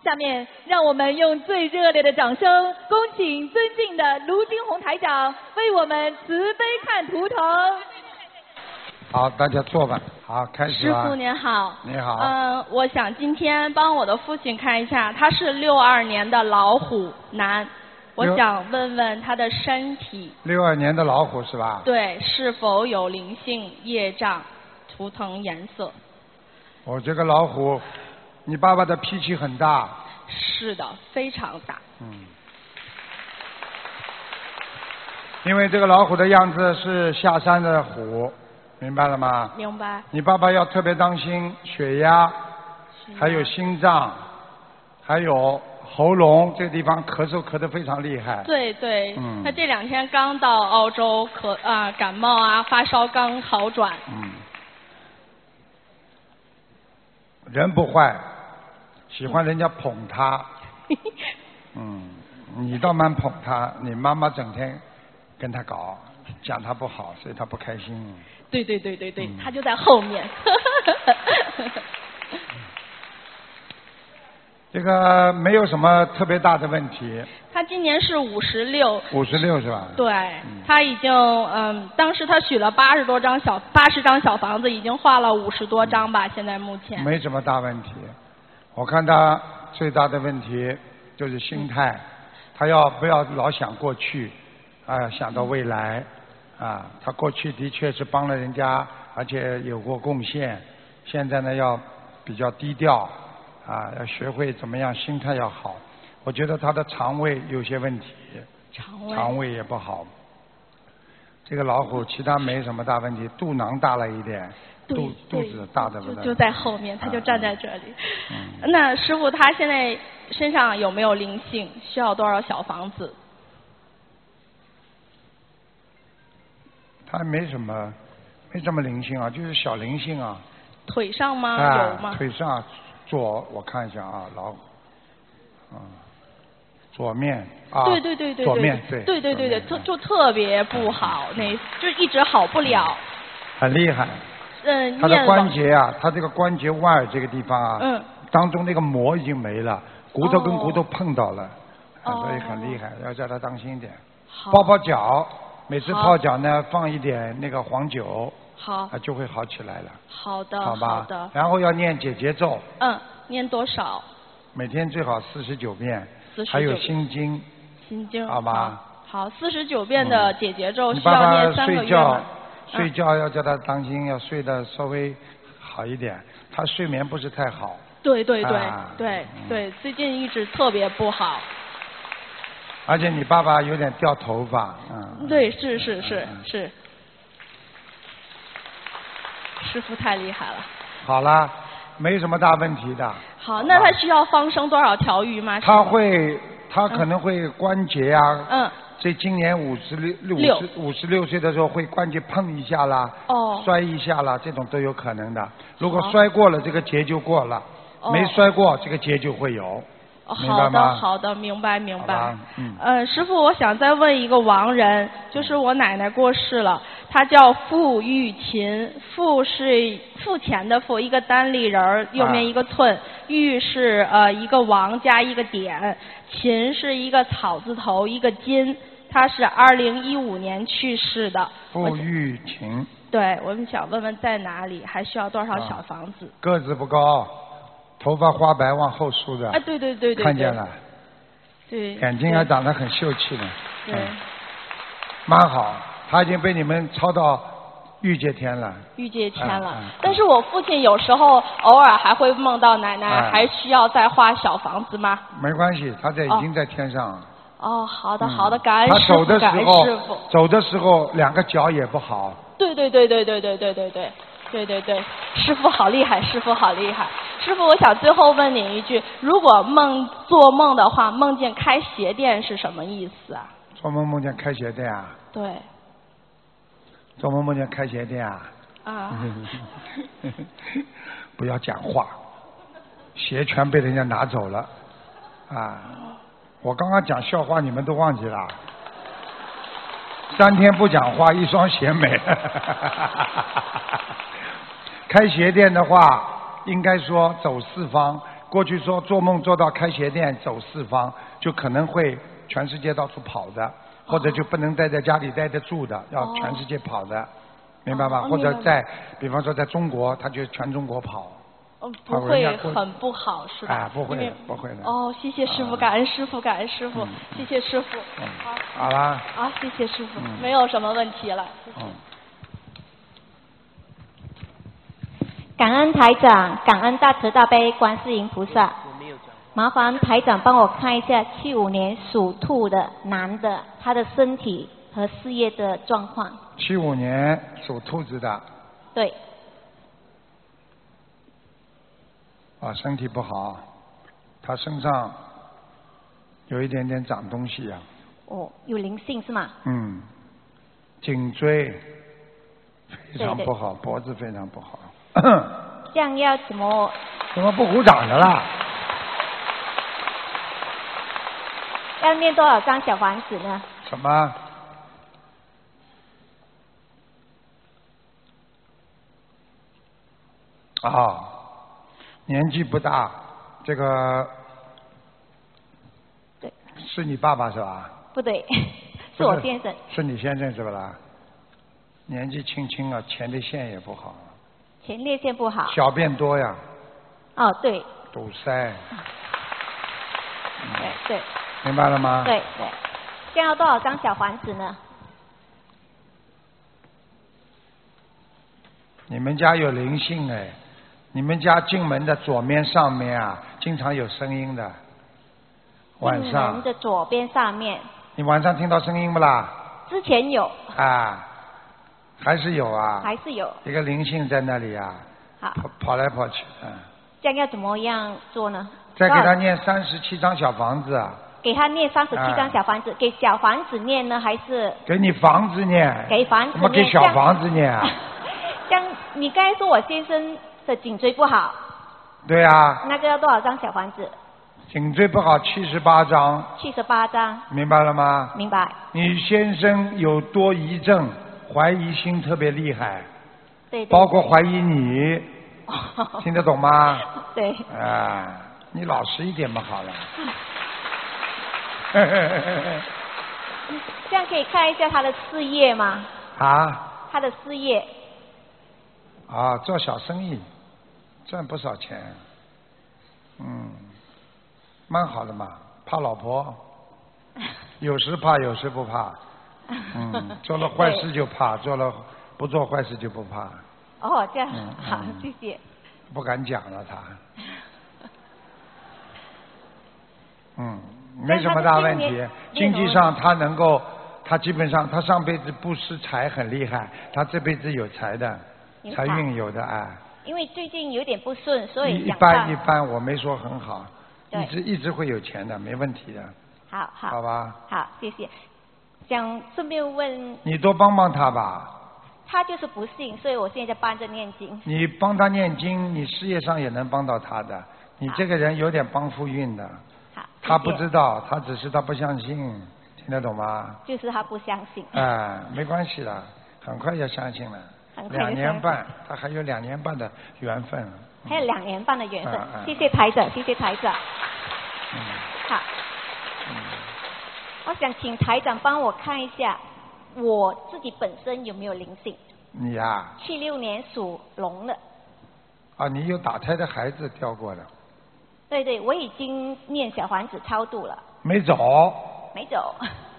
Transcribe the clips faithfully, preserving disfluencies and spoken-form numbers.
下面让我们用最热烈的掌声，恭请尊敬的卢金红台长为我们慈悲看图腾。 好，大家坐吧。好，开始师吧。 傅您好。 你好。 嗯、呃，我想今天帮我的父亲看一下，他是六二年的老虎男，我想问问他的身体。 六二年的老虎是吧？ 对，是否有灵性、业障、图腾颜色？ 我这个老虎，你爸爸的脾气很大。 是的，非常大。 嗯。因为这个老虎的样子是下山的虎，明白了吗？ 明白。 你爸爸要特别当心血压，还有心脏，还有喉咙这个地方咳嗽咳得非常厉害。 对对， 嗯、 他这两天刚到澳洲，咳啊、呃、感冒啊发烧刚好转。 嗯。人不坏，喜欢人家捧他。嗯，你倒蛮捧他，你妈妈整天跟他搞，讲他不好，所以他不开心。 对对对对对，嗯、他就在后面。 这个没有什么特别大的问题。 他今年是五十六。 五十六是吧？ 对，嗯、他已经嗯，当时他许了八十多张小八十张小房子，已经画了五十多张吧，嗯、现在目前。 没什么大问题，我看他最大的问题就是心态，嗯、他要不要老想过去，啊，想到未来，啊，他过去的确是帮了人家，而且有过贡献，现在呢要比较低调。啊，要学会怎么样，心态要好。我觉得他的肠胃有些问题， 肠胃肠胃也不好。这个老虎其他没什么大问题，肚囊大了一点，肚肚子大的不得了。 就在后面，他就站在这里。 嗯、 那师傅他现在身上有没有灵性？需要多少小房子？ 他没什么，没什么灵性啊，就是小灵性啊。 腿上吗？ 啊、 有吗？ 腿上。左，我看一下啊，老虎，啊，左面啊， 对对对对左面对， 对对对对，特就特别不好，那就一直好不了。 很厉害。 嗯。 他的关节啊，他这个关节腕儿这个地方啊， 嗯， 当中那个膜已经没了，骨头跟骨头碰到了， 哦、 所以很厉害，要叫他当心一点。 好。 泡泡脚，每次泡脚呢放一点那个黄酒。 好， 就会好起来了。 好的， 好吧。 好的。 然后要念解结咒。 嗯，念多少？ 每天最好四十九遍。 四十九。 还有心经。 心经。 好吧。 好，四十九遍的解结咒需要念三个月。 你爸爸睡觉，睡觉要叫他当心，要睡得稍微好一点。他睡眠不是太好。 对对对、 啊、 对对，最近一直特别不好。 而且你爸爸有点掉头发。嗯。 对，是是是、嗯、是。师傅太厉害了。 好了，没什么大问题的。 好，那他需要放生多少条鱼吗？ 他会，他可能会关节啊。 嗯。 这今年五十六、五十五十六岁的时候会关节碰一下啦， 哦， 摔一下啦，这种都有可能的。如果摔过了，这个节就过了； 哦、 没摔过，这个节就会有。 好的，好的，明白明白。 嗯。 呃，师傅，我想再问一个亡人，就是我奶奶过世了，她叫傅玉琴，傅是付钱的付，一个单立人儿，右面一个寸，啊、玉是呃一个王加一个点，琴是一个草字头一个金，她是二零一五年去世的。 傅玉琴。 对，我们想问问在哪里，还需要多少小房子？ 啊、个子不高。头发花白往后梳的， 哎，对对对对， 看见了， 对， 眼睛还长得很秀气的， 对， 嗯、蛮好，他已经被你们抄到御界天了， 御界天了。 嗯嗯、 但是我父亲有时候偶尔还会梦到奶奶， 嗯、 还需要再画小房子吗？ 没关系，他在已经在天上。 哦，哦好的好的，感恩师傅， 感恩师傅。 走的时候两个脚也不好。 对对对对对对对对对。对对对，师傅好厉害，师傅好厉害。师傅，我想最后问您一句，如果梦做梦的话，梦见开鞋店是什么意思啊？ 做梦梦见开鞋店啊？ 对。 做梦梦见开鞋店啊？ 啊。 不要讲话，鞋全被人家拿走了啊！我刚刚讲笑话，你们都忘记了。三天不讲话，一双鞋没。开鞋店的话，应该说走四方， 过去说做梦做到开鞋店走四方，就可能会全世界到处跑的，或者就不能待在家里待得住的，要全世界跑的，明白吗？或者在，比方说在中国，他就全中国跑。 哦，不会很不好是吧？ 啊，不会，不会的。 哦，谢谢师傅，感恩师傅，感恩师傅，谢谢师傅。 好。好啦。 好，谢谢师傅，没有什么问题了。 嗯。 感恩台长，感恩大慈大悲观世音菩萨。麻烦台长帮我看一下七五年属兔的男的，他的身体和事业的状况。 七五年属兔子的。 对。 啊，身体不好，他身上有一点点长东西呀、 啊。哦，有灵性是吗？ 嗯，颈椎非常不好，对对，脖子非常不好。 这样要怎么？ 怎么不鼓掌的啦？ 要念多少张小房子呢？ 什么？啊，年纪不大，这个对， 是你爸爸是吧？ 不对，是我先生。 是你先生是不啦？年纪轻轻啊，前列腺也不好。 前列腺不好。 小便多呀。 哦，对。 堵塞。 对对。 明白了吗？ 对对。这样要多少张小房子呢？ 你们家有灵性哎，你们家进门的左面上面啊，经常有声音的。晚上。 进门的左边上面。 你晚上听到声音不啦？ 之前有。 啊。还是有啊， 还是有一个灵性在那里啊， 好跑跑来跑去，嗯。 这样要怎么样做呢？ 再给他念三十七张小房子啊。 给他念三十七张小房子，啊、给小房子念呢，还是？ 给你房子念。 给房子念。 怎么给小房子念啊？ 这样，你刚才说我先生的颈椎不好。 对啊。 那个要多少张小房子？ 颈椎不好，七十八张。 七十八张。 明白了吗？ 明白。 你先生有多疑症。怀疑心特别厉害， 对，对， 包括怀疑你，哦、听得懂吗？ 对。 啊，你老实一点嘛，好了。 这样可以看一下他的事业吗？ 啊。 他的事业。 啊，做小生意，赚不少钱，嗯，蛮好的嘛。怕老婆，有时怕，有时不怕。嗯，做了坏事就怕，做了不做坏事就不怕。 哦，这样、 嗯、 好，谢谢。 不敢讲了他。嗯，没什么大问题。经济上他能够，他基本上他上辈子不失财很厉害，他这辈子有财的，财运有的哎。 因为最近有点不顺，所以一般一般，我没说很好，一直一直会有钱的，没问题的。 好好。 好吧。 好，谢谢。想顺便问你多帮帮他吧。 他就是不信，所以我现在帮着念经。 你帮他念经，你事业上也能帮到他的。你这个人有点帮夫运的。 好。 他不知道，他只是他不相信，听得懂吗？ 就是他不相信。 哎、呃，没关系的，很快就相信了。 很快两年半，他还有两年半的缘分。 还有两年半的缘分， 嗯嗯、 谢谢台长，谢谢台长。 嗯。 好。嗯。我想请台长帮我看一下，我自己本身有没有灵性？ 你呀、啊？ 七六年属龙的。 啊，你有打胎的孩子掉过的。 对对，我已经念小房子超度了。 没走。 没走。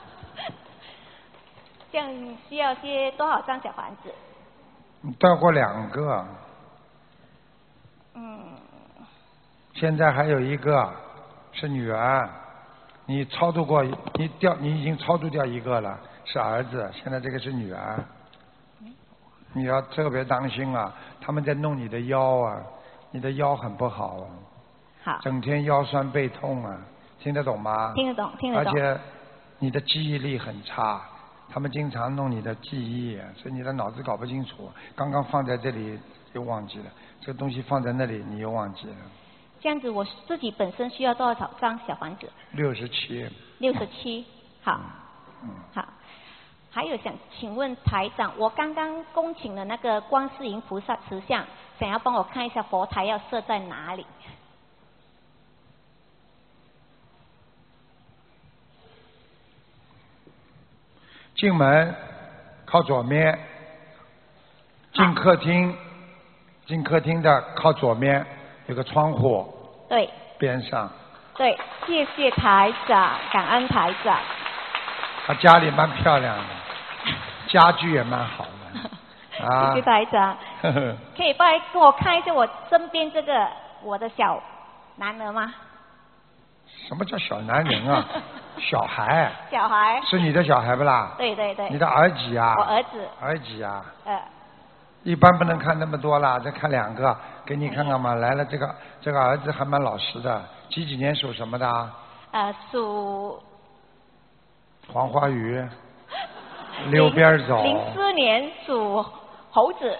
这样需要些多少张小房子？ 你掉过两个。 嗯。 现在还有一个是女儿。你超度过，你掉，你已经超度掉一个了，是儿子，现在这个是女儿，你要特别当心啊！他们在弄你的腰啊，你的腰很不好啊， 好， 整天腰酸背痛啊，听得懂吗？ 听得懂，听得懂。 而且你的记忆力很差，他们经常弄你的记忆，所以你的脑子搞不清楚。刚刚放在这里又忘记了，这个东西放在那里你又忘记了。 这样子，我自己本身需要多少张小房子？ 六十七。 六十七，好， 嗯， 好。还有想请问台长，我刚刚恭请的那个观世音菩萨慈像，想要帮我看一下佛台要设在哪里？ 进门靠左面，进客厅，进客厅的靠左面有个窗户， 对边上。 对，谢谢台长，感恩台长。 他家里蛮漂亮的，家具也蛮好的。啊， 谢谢台长。 呵呵可以帮跟我看一下我身边这个我的小男儿吗？ 什么叫小男人啊？小孩。 小孩。 是你的小孩不啦？ 对对对。 你的儿几啊？ 我儿子。 儿几啊？ 呃。 一般不能看那么多啦，再看两个，给你看看嘛。来了，这个这个儿子还蛮老实的，几几年属什么的啊？ 呃，属。 黄花鱼。溜边走。 零四年属猴子。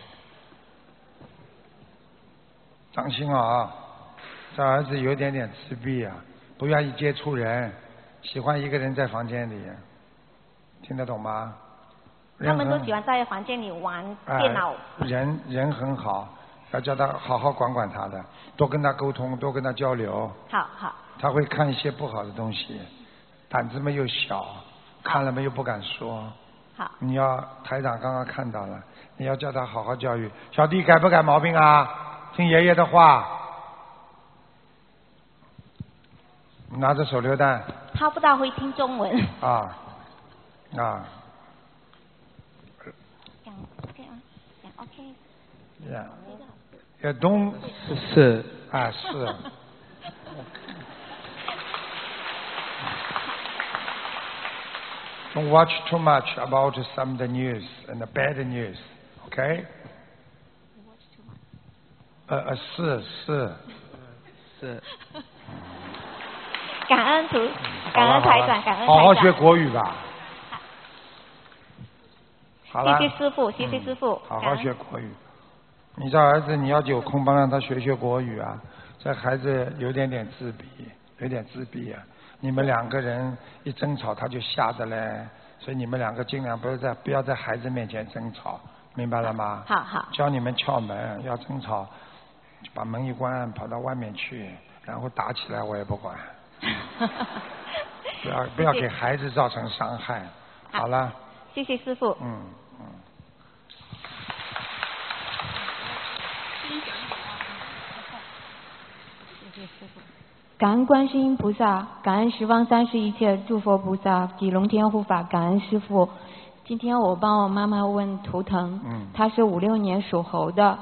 当心啊！这儿子有点点自闭啊，不愿意接触人，喜欢一个人在房间里，听得懂吗？ 他们都喜欢在房间里玩电脑。 呃、人人很好，要叫他好好管管他的，多跟他沟通，多跟他交流。 好好。 他会看一些不好的东西，胆子没有小，看了没有不敢说。 好。 你要台长刚刚看到了，你要叫他好好教育。小弟改不改毛病啊？听爷爷的话。拿着手榴弹。 他不大会听中文。 啊啊。 讲 OK 啊，讲 OK。 呀，也东是啊是。Don't watch too much about some of the news and the bad news, okay? 呃呃是是是。 感恩图，感恩台长，感恩台长。 好好学国语吧。好了。 谢谢师傅，谢谢师傅。 好好学国语。你这儿子你要有空帮让他学学国语啊。这孩子有点点自闭，有点自闭啊。你们两个人一争吵他就吓得嘞，所以你们两个尽量不要在不要在孩子面前争吵，明白了吗？ 好好。 教你们窍门，要争吵就把门一关，跑到外面去，然后打起来我也不管。不要不要给孩子造成伤害。好了。 谢谢师傅。 嗯嗯。 谢谢师傅。 感恩观世音菩萨，感恩十方三世一切诸佛菩萨及龙天护法，感恩师父。今天我帮我妈妈问图腾， 嗯， 她是五六年属猴的。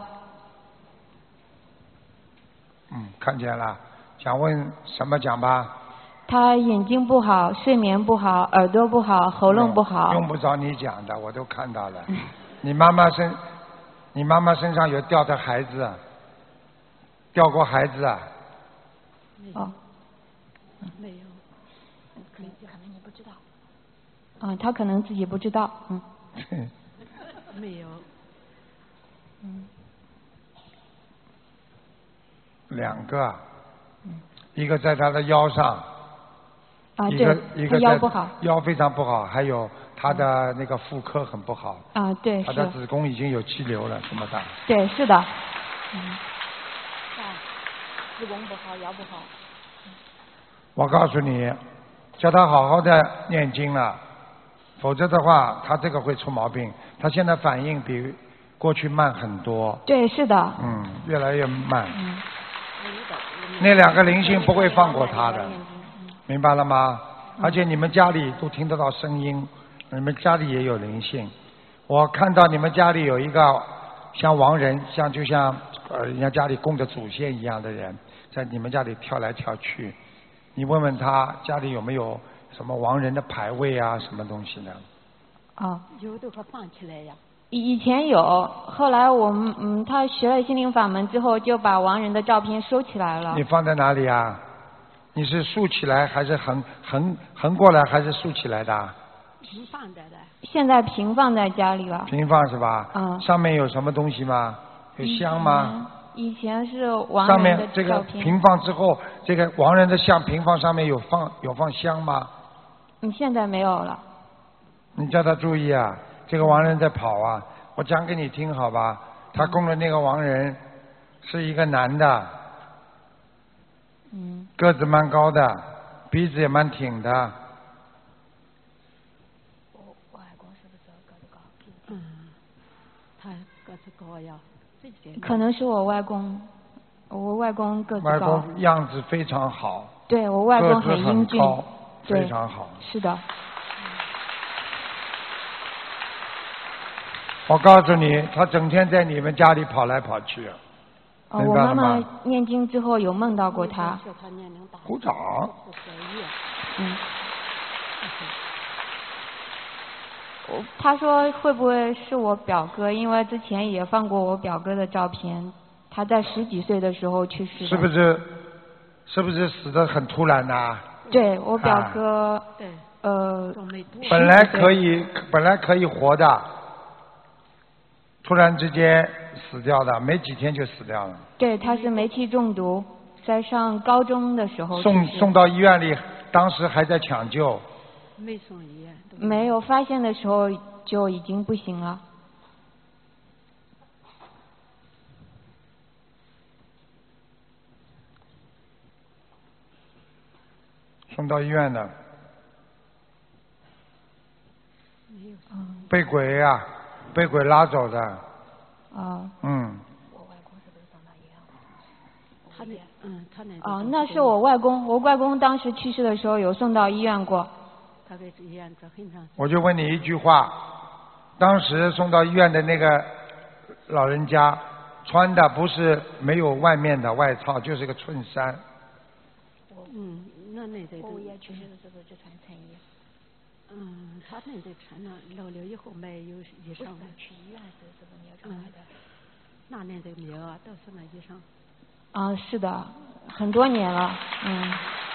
嗯，看见了，想问什么讲吧？ 她眼睛不好，睡眠不好，耳朵不好，喉咙不好。 用不着你讲的，我都看到了。你妈妈身，你妈妈身上有掉的孩子，掉过孩子啊？ 哦， 没有，可能可能你不知道。 嗯，她可能自己不知道，嗯。 没有。 嗯。 两个，一个在她的腰上。 啊， 一个对， 一个腰不好。 腰非常不好，还有她的那个妇科很不好。 啊，对， 她的子宫已经有肌瘤了，这么大。 对，是的。 嗯。子宫不好，腰不好。 我告诉你，叫他好好的念经了，否则的话，他这个会出毛病。他现在反应比过去慢很多。 对，是的。 嗯，越来越慢。 嗯。 那两个灵性不会放过他的，明白了吗？而且你们家里都听得到声音，你们家里也有灵性。我看到你们家里有一个像亡人，像就像呃人家家里供的祖先一样的人。在你们家里跳来跳去，你问问他家里有没有什么亡人的牌位啊，什么东西的？ 哦。 有的可放起来呀。 以以前有，后来我们嗯，他学了心灵法门之后，就把亡人的照片收起来了。 你放在哪里啊？你是竖起来还是横横横过来还是竖起来的？ 平放着的。 现在平放在家里了。 平放是吧？ 嗯。 上面有什么东西吗？有香吗？ 以前是亡上人的面这个照片。 平放之后，这个亡人的像平放上面有放有放香吗？ 你现在没有了。 你叫他注意啊，这个亡人在跑啊！我讲给你听好吧？他供的那个亡人是一个男的， 嗯， 个子蛮高的，鼻子也蛮挺的， 可能是我外公，我外公个子外高。 公样子非常好。 对，我外公个子很英俊。 高， 对非常好。 是的。 我告诉你，他整天在你们家里跑来跑去。 哦， 明白了我妈妈吗？ 念经之后有梦到过他。 鼓掌。 嗯。我他说会不会是我表哥？因为之前也放过我表哥的照片，他在十几岁的时候去世的。 是不是？是不是死得很突然呐、 对，我表哥。 啊对。呃。 本来可以，本来可以活的，突然之间死掉的，没几天就死掉了。 对，他是煤气中毒，在上高中的时候去世送送到医院里，当时还在抢救。 没送医院。 没有发现的时候就已经不行了。 送到医院的。被鬼呀、啊，被鬼拉走的。 哦。 嗯。 他那，嗯，他那。 哦，那是我外公，我外公当时去世的时候有送到医院过。 他给医院这很长。 我就问你一句话，当时送到医院的那个老人家，穿的不是没有外面的外套，就是个衬衫。 嗯，那那得。 我爷去世的时候就穿衬衣。 嗯，他那得穿了，老了以后没有衣裳了。 去医院时是不是没有穿的？ 那年得没有啊，都是那衣裳。 啊，是的，很多年了，嗯。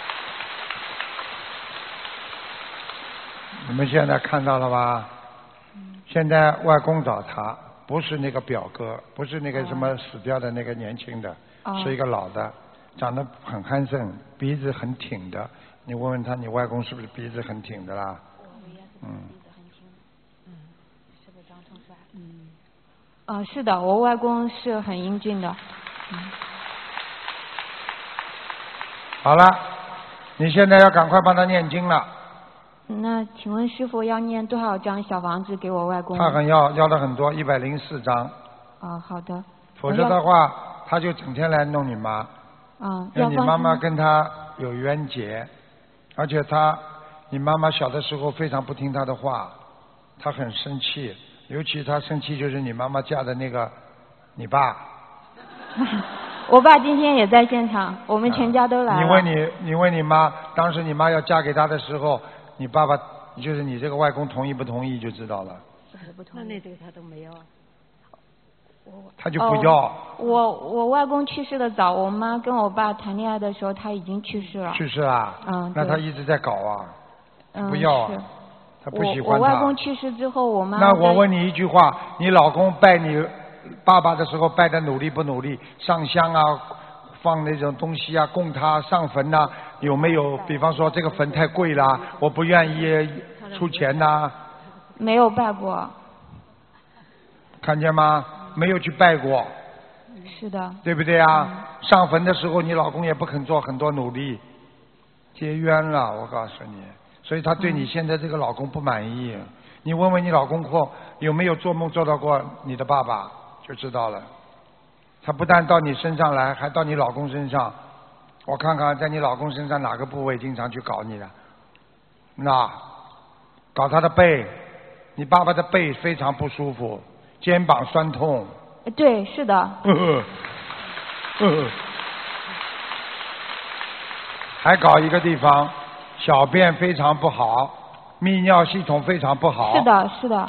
你们现在看到了吧？ 嗯、 现在外公找他，不是那个表哥，不是那个什么死掉的那个年轻的， 哦、 是一个老的，长得很憨生，鼻子很挺的。你问问他，你外公是不是鼻子很挺的啦？嗯。 嗯，是不是长成帅？嗯。啊，是的，我外公是很英俊的。嗯。 好了，你现在要赶快帮他念经了。 那请问师傅要念多少张小房子给我外公？ 他很要要了很多，一百零四张。 哦，好的。 否则的话，他就整天来弄你妈。 嗯， 因为你妈妈跟他有冤结，而且他，你妈妈小的时候非常不听他的话，他很生气，尤其他生气就是你妈妈嫁的那个你爸。 我爸今天也在现场，我们全家都来了。 你问你，你问你妈，当时你妈要嫁给他的时候，你爸爸就是你这个外公同意不同意就知道了。 那那这个他都没有。 他就不要。 哦、我我外公去世的早，我妈跟我爸谈恋爱的时候他已经去世了。 去世啊？ 嗯。 那他一直在搞啊？ 嗯。 不要啊。 是他不喜欢他。 我我外公去世之后，我妈。 那我问你一句话，你老公拜你爸爸的时候拜的努力不努力？上香啊，放那种东西啊，供他上坟呐、啊，有没有？比方说这个坟太贵了，我不愿意出钱呐、啊。 没有拜过。 看见吗？没有去拜过。 是的。 对不对啊？嗯、上坟的时候，你老公也不肯做很多努力，结冤了，我告诉你。所以他对你现在这个老公不满意。嗯、你问问你老公过有没有做梦做到过你的爸爸，就知道了。他不但到你身上来，还到你老公身上。我看看在你老公身上哪个部位经常去搞你的？那搞他的背，你爸爸的背非常不舒服，肩膀酸痛。 对，是的。 呵呵呵呵还搞一个地方，小便非常不好，泌尿系统非常不好。 是的，是的。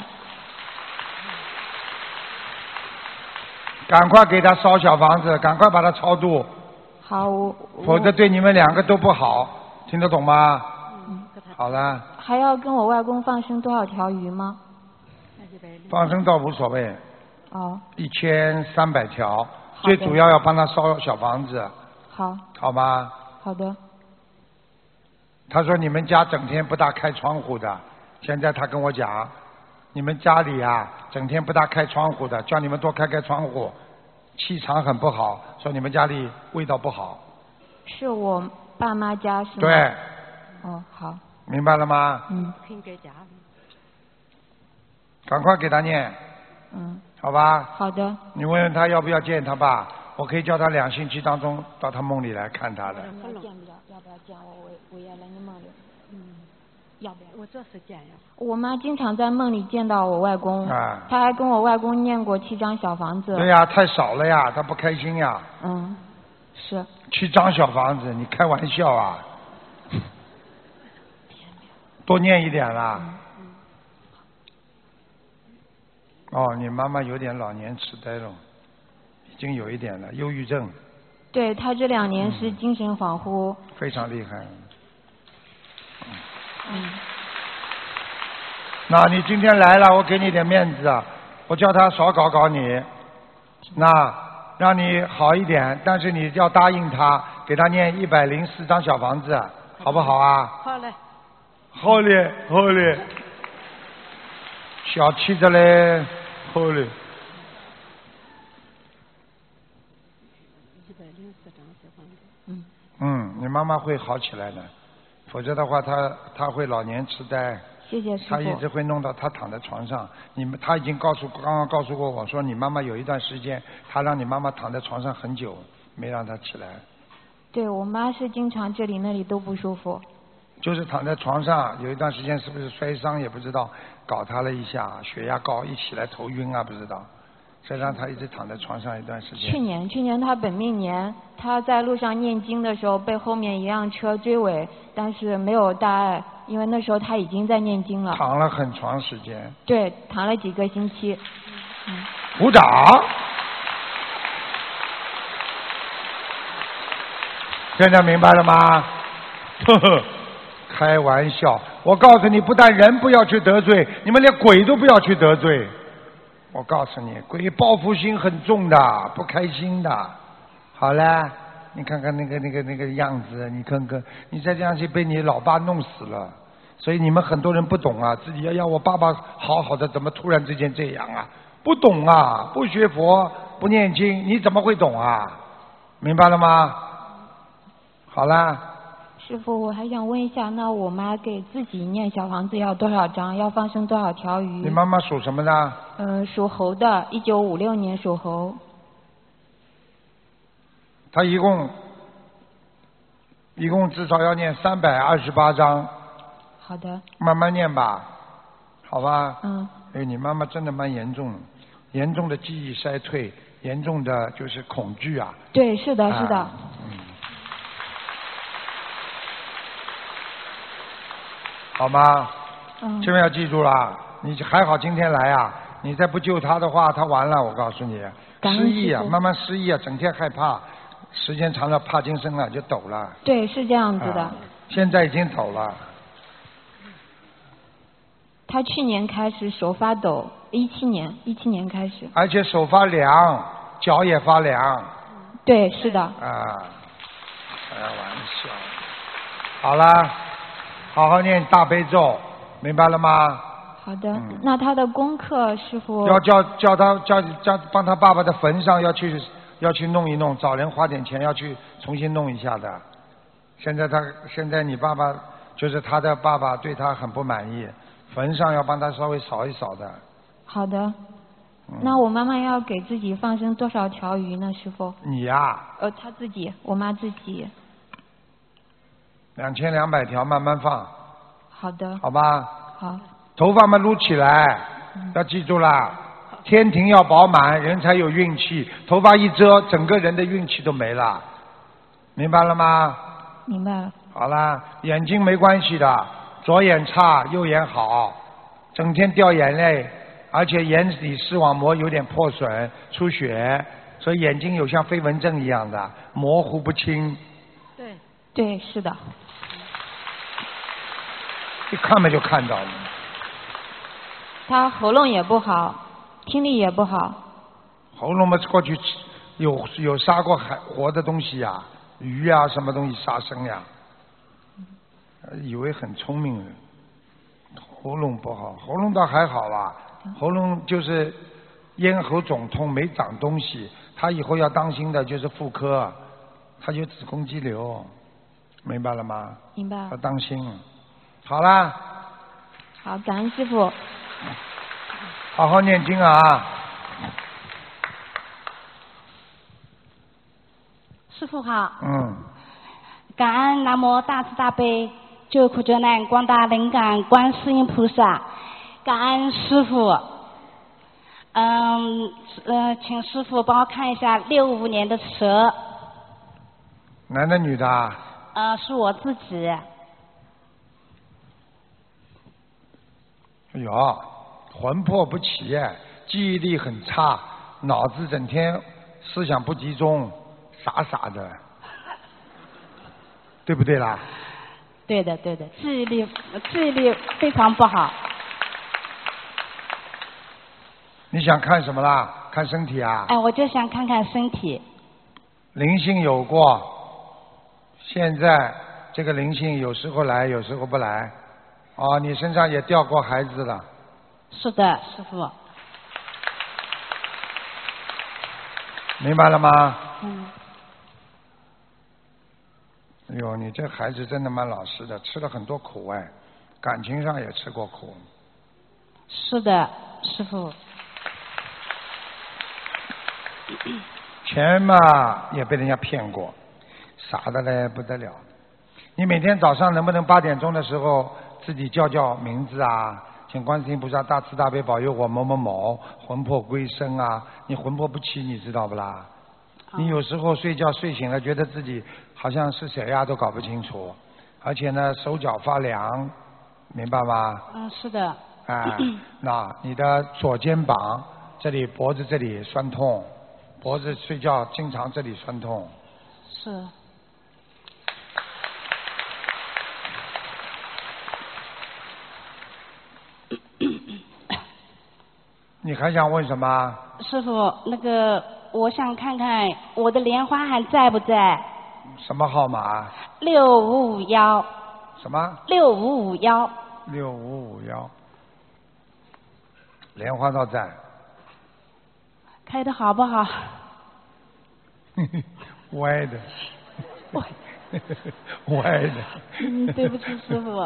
赶快给他烧小房子，赶快把他超度。 好，我。 否则对你们两个都不好，听得懂吗？ 嗯。 好了。 还要跟我外公放生多少条鱼吗？ 放生倒无所谓。 哦。 一千三百条，最主要要帮他烧小房子。 好。 好吗？ 好的。 他说你们家整天不大开窗户的，现在他跟我讲，你们家里啊整天不大开窗户的，叫你们多开开窗户，气场很不好，说你们家里味道不好。 是我爸妈家是吗？ 对。 哦，好。 明白了吗？ 嗯。 可以给家。 赶快给他念。 嗯。 好吧？ 好的。 你问问他要不要见他吧，我可以叫他两星期当中到他梦里来看他的。 要见不了，要不要见我？我我也来你梦里。嗯，要不要？ 我这是见呀。 我妈经常在梦里见到我外公， 啊， 她还跟我外公念过七张小房子。 对呀、太少了呀，他不开心呀。 嗯，是。 七张小房子，你开玩笑啊？多念一点啦。哦，你妈妈有点老年痴呆了，已经有一点了，忧郁症。 对，她这两年是精神恍惚。 非常厉害。 嗯。 那你今天来了，我给你点面子啊，我叫他少搞搞你，那让你好一点，但是你要答应他，给他念一百零四张小房子，好不好啊？ 好嘞。 好嘞，好嘞。小气的嘞，好嘞。 一百零四张小房子。 嗯。 嗯，你妈妈会好起来的，否则的话，她她会老年痴呆。 谢谢师傅。 她一直会弄到她躺在床上。你们，她已经告诉刚刚告诉过我说，你妈妈有一段时间，她让你妈妈躺在床上很久，没让她起来。 对，我妈是经常这里那里都不舒服。 就是躺在床上，有一段时间是不是摔伤也不知道，搞她了一下，血压高，一起来头晕啊，不知道，所以让她一直躺在床上一段时间。 去年，去年她本命年，她在路上念经的时候被后面一辆车追尾，但是没有大碍，因为那时候她已经在念经了。 躺了很长时间。 对，躺了几个星期。嗯。 鼓掌。现在明白了吗？呵呵。开玩笑，我告诉你，不但人不要去得罪，你们连鬼都不要去得罪。我告诉你，鬼报复心很重的，不开心的。好了，你看看那个那个那个样子，你看看，你再这样去被你老爸弄死了。所以你们很多人不懂啊，自己要要我爸爸好好的，怎么突然之间这样啊？不懂啊，不学佛，不念经，你怎么会懂啊？明白了吗？好啦。 师傅，我还想问一下，那我妈给自己念小房子要多少张？要放生多少条鱼？ 你妈妈属什么的？ 嗯、呃，属猴的，一九五六年属猴。 她一共一共至少要念三百二十八章。 好的。 慢慢念吧，好吧？ 嗯。 哎，你妈妈真的蛮严重的，严重的记忆衰退，严重的就是恐惧啊。 对，是的，是的。 啊嗯好吗？ 嗯。 千万要记住了，你还好今天来啊！你再不救他的话，他完了，我告诉你，失忆啊，慢慢失忆啊，整天害怕，时间长了帕金森了，就抖了。 对，是这样子的。 啊、现在已经抖了。 他去年开始手发抖，一七年，一七年开始。 而且手发凉，脚也发凉。 对，是的。 啊，开玩笑。好了。好好念大悲咒，明白了吗？ 好的， 嗯、 那他的功课师傅要叫叫他叫叫帮他爸爸的坟上要去要去弄一弄，找人花点钱要去重新弄一下的。现在他现在你爸爸就是他的爸爸对他很不满意，坟上要帮他稍微扫一扫的。 好的， 嗯、 那我妈妈要给自己放生多少条鱼呢，师傅？ 你呀、啊？ 呃，他自己，我妈自己。 两千两百条，慢慢放。 好的。 好吧。 好。 头发嘛撸起来，嗯、要记住啦，天庭要饱满，人才有运气。头发一遮，整个人的运气都没了，明白了吗？ 明白了。 好啦，眼睛没关系的，左眼差，右眼好，整天掉眼泪，而且眼底视网膜有点破损，出血，所以眼睛有像飞蚊症一样的模糊不清。 对。 对，是的。 一看嘛就看到了。 他喉咙也不好，听力也不好。 喉咙嘛，过去有有杀过海活的东西呀，鱼啊什么东西杀生呀，以为很聪明的。喉咙不好，喉咙倒还好啦，喉咙就是咽喉肿痛，没长东西。他以后要当心的就是妇科，他有子宫肌瘤，明白了吗？ 明白了。 要当心。好啦。 好，感恩师傅。 好好念经啊！ 师傅好。 嗯。 感恩南无大慈大悲救苦救难广大灵感观世音菩萨，感恩师傅。嗯呃，请师傅帮我看一下六五年的蛇。 男的女的啊？ 呃，是我自己。 哎呦，魂魄不齐，记忆力很差，脑子整天思想不集中，傻傻的，对不对啦？ 对的，对的，记忆力记忆力非常不好。 你想看什么啦？看身体啊？ 哎，我就想看看身体。 灵性有过，现在这个灵性有时候来，有时候不来。哦，你身上也掉过孩子了。 是的，师傅。 明白了吗？ 嗯。 哎呦，你这孩子真的蛮老实的，吃了很多苦哎，感情上也吃过苦。 是的，师傅。 钱嘛也被人家骗过，傻的嘞不得了。你每天早上能不能八点钟的时候自己叫叫名字啊？请观世音菩萨大慈大悲保佑我某某某魂魄归生啊！你魂魄不齐，你知道不啦？你有时候睡觉睡醒了，觉得自己好像是谁呀、啊、都搞不清楚，而且呢手脚发凉，明白吗？ 嗯，是的。 啊，那你的左肩膀这里、脖子这里酸痛，脖子睡觉经常这里酸痛。 是。 你还想问什么？ 师傅，那个我想看看我的莲花还在不在？ 什么号码？ 六五五幺。 什么？ 六五五幺。 六五五幺。莲花倒在。 开的好不好？ 歪的。 歪。 歪的。 嗯，对不起，师傅。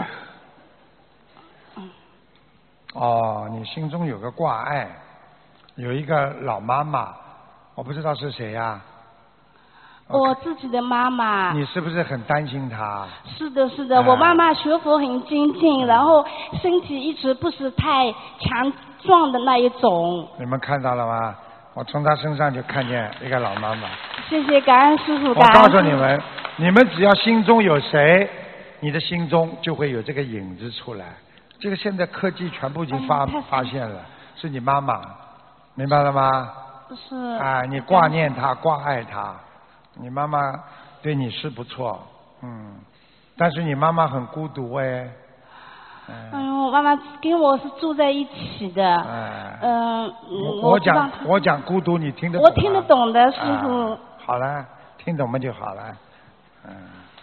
哦，你心中有个挂碍，有一个老妈妈，我不知道是谁呀、啊。 我自己的妈妈。 你是不是很担心她？ 是的，是的，啊、我妈妈学佛很精进，然后身体一直不是太强壮的那一种。 你们看到了吗？我从她身上就看见一个老妈妈。 谢谢，感恩师傅。 我告诉你们，你们只要心中有谁，你的心中就会有这个影子出来。这个现在科技全部已经发、哎、发现了，是你妈妈，明白了吗？ 是。 啊，你挂念她，挂爱她，你妈妈对你是不错，嗯，但是你妈妈很孤独哎。 嗯、哎呦，妈妈跟我是住在一起的。 哎。 嗯、呃， 我我讲我讲孤独，你听得懂吗？ 我听得懂的，师傅、 啊。好了，听懂嘛就好了，嗯。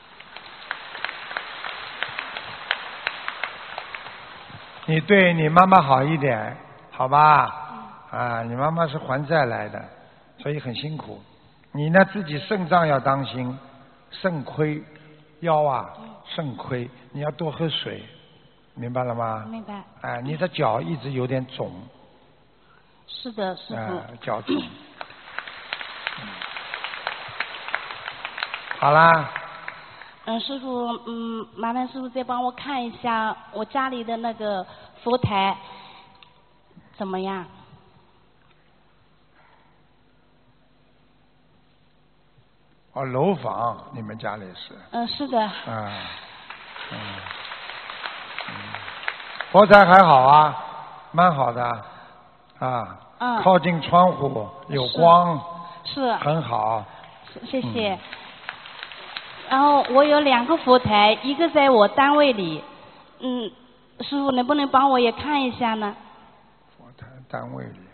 你对你妈妈好一点，好吧？啊，你妈妈是还债来的，所以很辛苦。你呢，自己肾脏要当心，肾亏，腰啊肾亏，你要多喝水，明白了吗？ 明白。 啊，你的脚一直有点肿。 是的，师傅。 啊，脚肿。好啦。 嗯，师傅，嗯，麻烦师傅再帮我看一下我家里的那个佛台怎么样？ 哦，楼房，你们家里是？ 嗯，是的。 啊，嗯，嗯，佛台还好啊，蛮好的，啊， 嗯， 靠近窗户有光， 是， 很好。 谢谢。嗯，然后我有两个佛台，一个在我单位里，嗯，师傅能不能帮我也看一下呢？ 佛台单位里，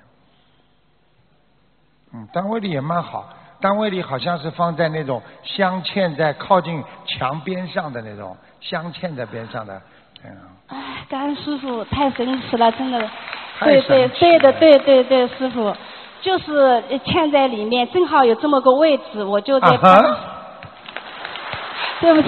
嗯，单位里也蛮好，单位里好像是放在那种镶嵌在靠近墙边上的那种，镶嵌在边上的，嗯。 哎，感恩师傅，太神奇了，真的。 对对对的，对对对，师傅，就是嵌在里面，正好有这么个位置，我就在。啊对不起。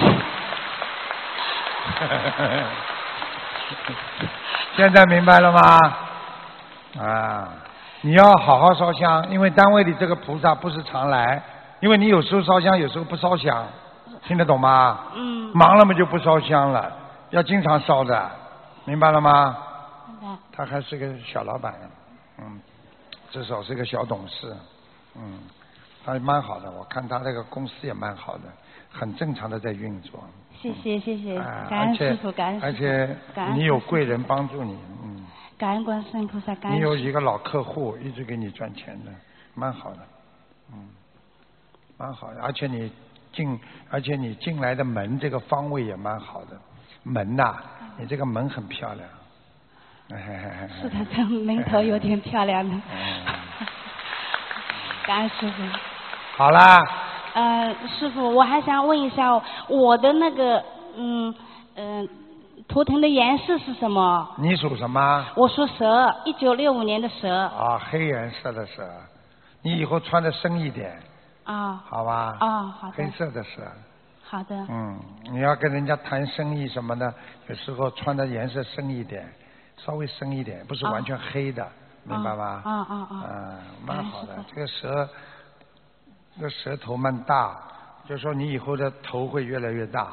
现在明白了吗？啊。 你要好好烧香，因为单位里这个菩萨不是常来，因为你有时候烧香，有时候不烧香，听得懂吗？ 嗯。 忙了嘛就不烧香了，要经常烧的，明白了吗？ 明白。 他还是个小老板，嗯，至少是个小董事，嗯，他蛮好的，我看他那个公司也蛮好的，很正常的在运作。 谢谢谢谢， 啊感恩而且师傅，感恩师傅， 而且感恩你有菩萨贵人帮助你，嗯， 感恩观世音菩萨，感恩你有师一个老客户一直给你赚钱的，蛮好的，嗯，蛮好的，而且你进，而且你进来的门这个方位也蛮好的，门呐、你这个门很漂亮。 是的，这门头有点漂亮的。 嗯感恩师傅。 好啦， 呃，师傅，我还想问一下，我的那个嗯嗯、呃、图腾的颜色是什么？ 你属什么？ 我属蛇，一九六五年的蛇。 啊，黑颜色的蛇，你以后穿的深一点， 啊。 好吧？ 啊，好的。 黑色的蛇。 好的。 嗯，你要跟人家谈生意什么的，有时候穿的颜色深一点，稍微深一点，不是完全黑的，明白吗？ 啊啊啊！ 嗯，蛮好的。这个蛇，这个舌头蛮大，就说你以后的头会越来越大。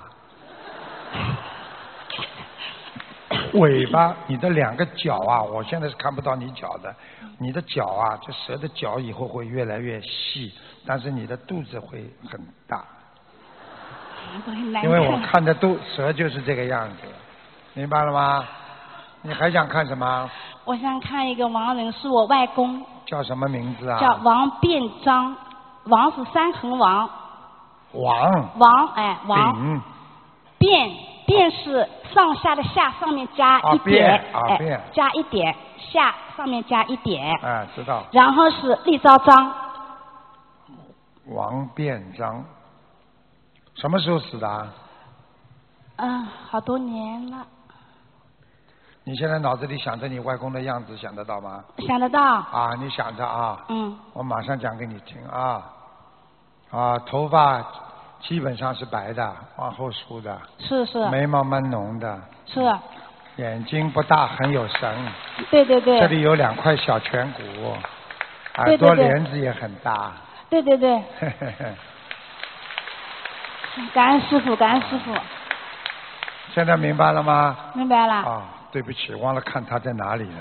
尾巴，你的两个脚啊，我现在是看不到你脚的，你的脚啊，这蛇的脚以后会越来越细，但是你的肚子会很大。因为我看的都蛇就是这个样子，明白了吗？你还想看什么？ 我想看一个亡人，是我外公。 叫什么名字啊？ 叫王变章，王是三横王。 王。 王哎王。 丙。 变变是上下的下，上面加一点， 啊变哎加一点，下上面加一点。 哎，知道。 然后是立昭章。 王变章。什么时候死的啊？ 嗯，好多年了。 你现在脑子里想着你外公的样子，想得到吗？ 想得到。 啊，你想着啊。 嗯。 我马上讲给你听啊。啊，头发基本上是白的，往后梳的。 是是。 眉毛蛮浓的。 是。 眼睛不大，很有神。 对对对。 这里有两块小颧骨，耳对对对朵帘子也很大。 对对对。感恩师傅，感恩师傅。 现在明白了吗？ 明白了。 啊，对不起，忘了看他在哪里了。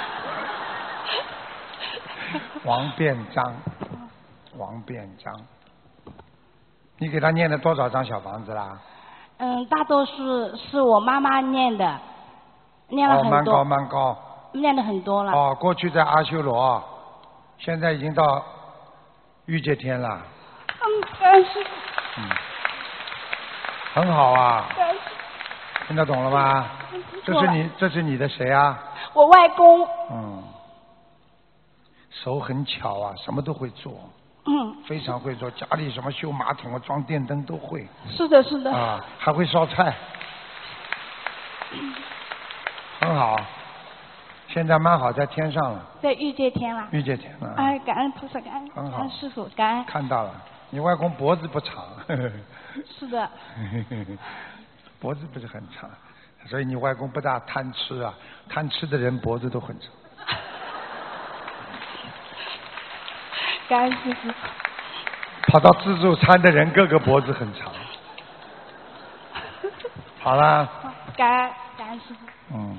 王变章，王变章，你给他念了多少张小房子啦？ 嗯，大多数是我妈妈念的，念了哦， 很多。 蛮高蛮高。 念了很多了。 哦，过去在阿修罗，现在已经到御界天了。 嗯，感恩师傅。 嗯。很好啊， 感恩听得懂了吧？这是你，这是你的谁啊？ 我外公。 嗯，手很巧啊，什么都会做。 嗯。 非常会做，家里什么修马桶啊、装电灯都会。 是的，是的。 啊，还会烧菜。很好，现在蛮好，在天上了。 在御界天了。 御界天了。 哎，感恩菩萨，感恩很好感恩师傅，感恩。 看到了，你外公脖子不长。 是的。 脖子不是很长，所以你外公不大贪吃啊，贪吃的人脖子都很长。 感恩师傅。 跑到自助餐的人个个脖子很长。好啦。 感恩感恩师傅。 嗯。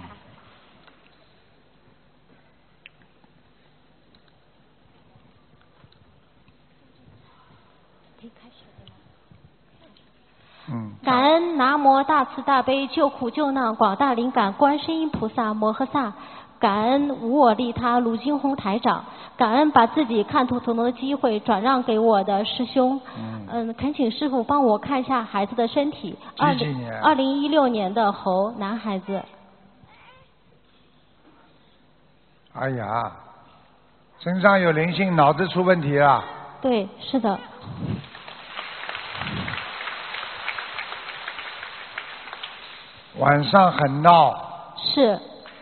嗯。 感恩南无大慈大悲救苦救难广大灵感观世音菩萨摩诃萨，感恩无我利他卢金红台长，感恩把自己看图腾的机会转让给我的师兄。嗯。嗯，恳请师傅帮我看一下孩子的身体。 几几年？ 二零一六年的猴男孩子。 哎呀，身上有灵性，脑子出问题了。 对，是的。 晚上很闹。 是。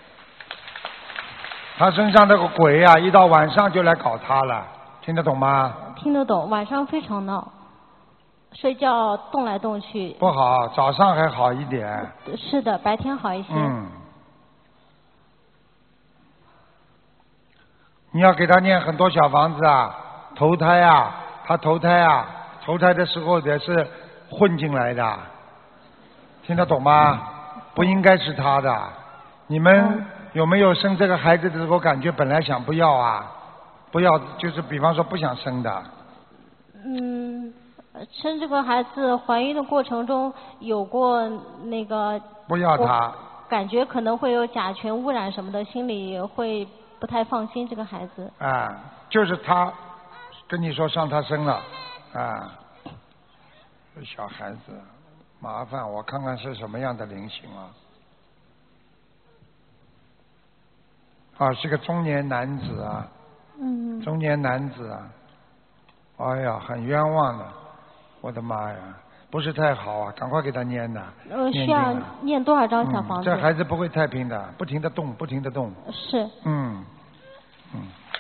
他身上这个鬼啊，一到晚上就来搞他了，听得懂吗？ 听得懂，晚上非常闹，睡觉动来动去。 不好，早上还好一点。 是的，白天好一些。 嗯。 你要给他念很多小房子啊，投胎啊，他投胎啊，投胎的时候也是混进来的，听得懂吗？不应该是他的。你们有没有生这个孩子的时候感觉本来想不要啊？不要，就是比方说不想生的。 嗯，生这个孩子怀孕的过程中有过那个。 不要他。 感觉可能会有甲醛污染什么的，心里会不太放心这个孩子。 啊，就是他跟你说上他身了，啊，这小孩子麻烦，我看看是什么样的灵性啊。啊，是个中年男子啊。 嗯。 中年男子啊，哎呀，很冤枉的，我的妈呀！不是太好啊，赶快给他念呐。 呃，需要念多少张小房子？ 嗯、这孩子不会太平的，不停的动，不停的动。 是。 嗯，嗯。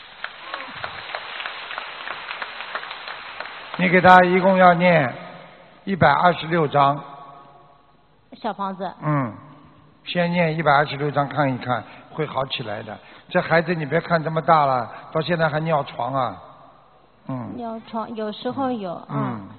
你给他一共要念一百二十六张。 小房子。 嗯，先念一百二十六张看一看，会好起来的。这孩子你别看这么大了，到现在还尿床啊。嗯。 尿床有时候有。 嗯。 嗯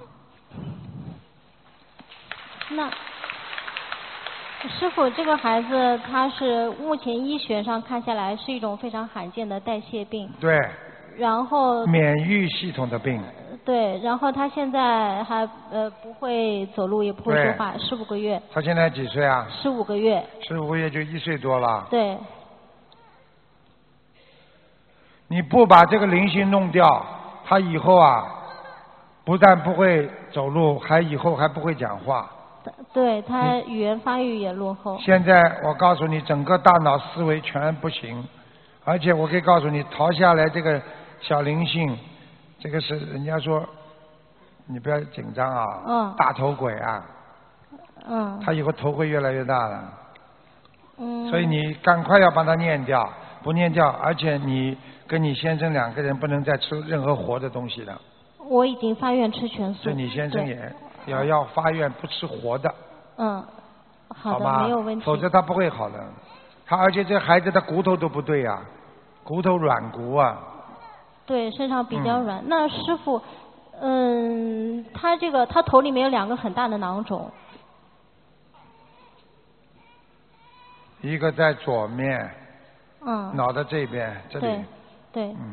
那师傅，这个孩子他是目前医学上看下来是一种非常罕见的代谢病。 对。 然后。 免疫系统的病。 对，然后他现在还呃不会走路，也不会说话，十五个月。 他现在几岁啊？ 十五个月。 十五个月就一岁多了。 对。 你不把这个灵性弄掉，他以后啊，不但不会走路，还以后还不会讲话。 对，他语言发育也落后。 现在我告诉你，整个大脑思维全不行，而且我可以告诉你，逃下来这个小灵性，这个是人家说，你不要紧张啊， 嗯， 大头鬼啊， 嗯， 他以后头会越来越大的， 嗯， 所以你赶快要帮他念掉，不念掉，而且你跟你先生两个人不能再吃任何活的东西了。 我已经发愿吃全素。 这你先生也。要要发愿不吃活的。 嗯，好的， 好没有问题。 否则他不会好的。他而且这孩子的骨头都不对啊，骨头软骨啊。 对，身上比较软。嗯、那师傅，嗯，他这个他头里面有两个很大的囊肿。 一个在左面。 嗯。 脑袋这边这里。 对。对。 嗯。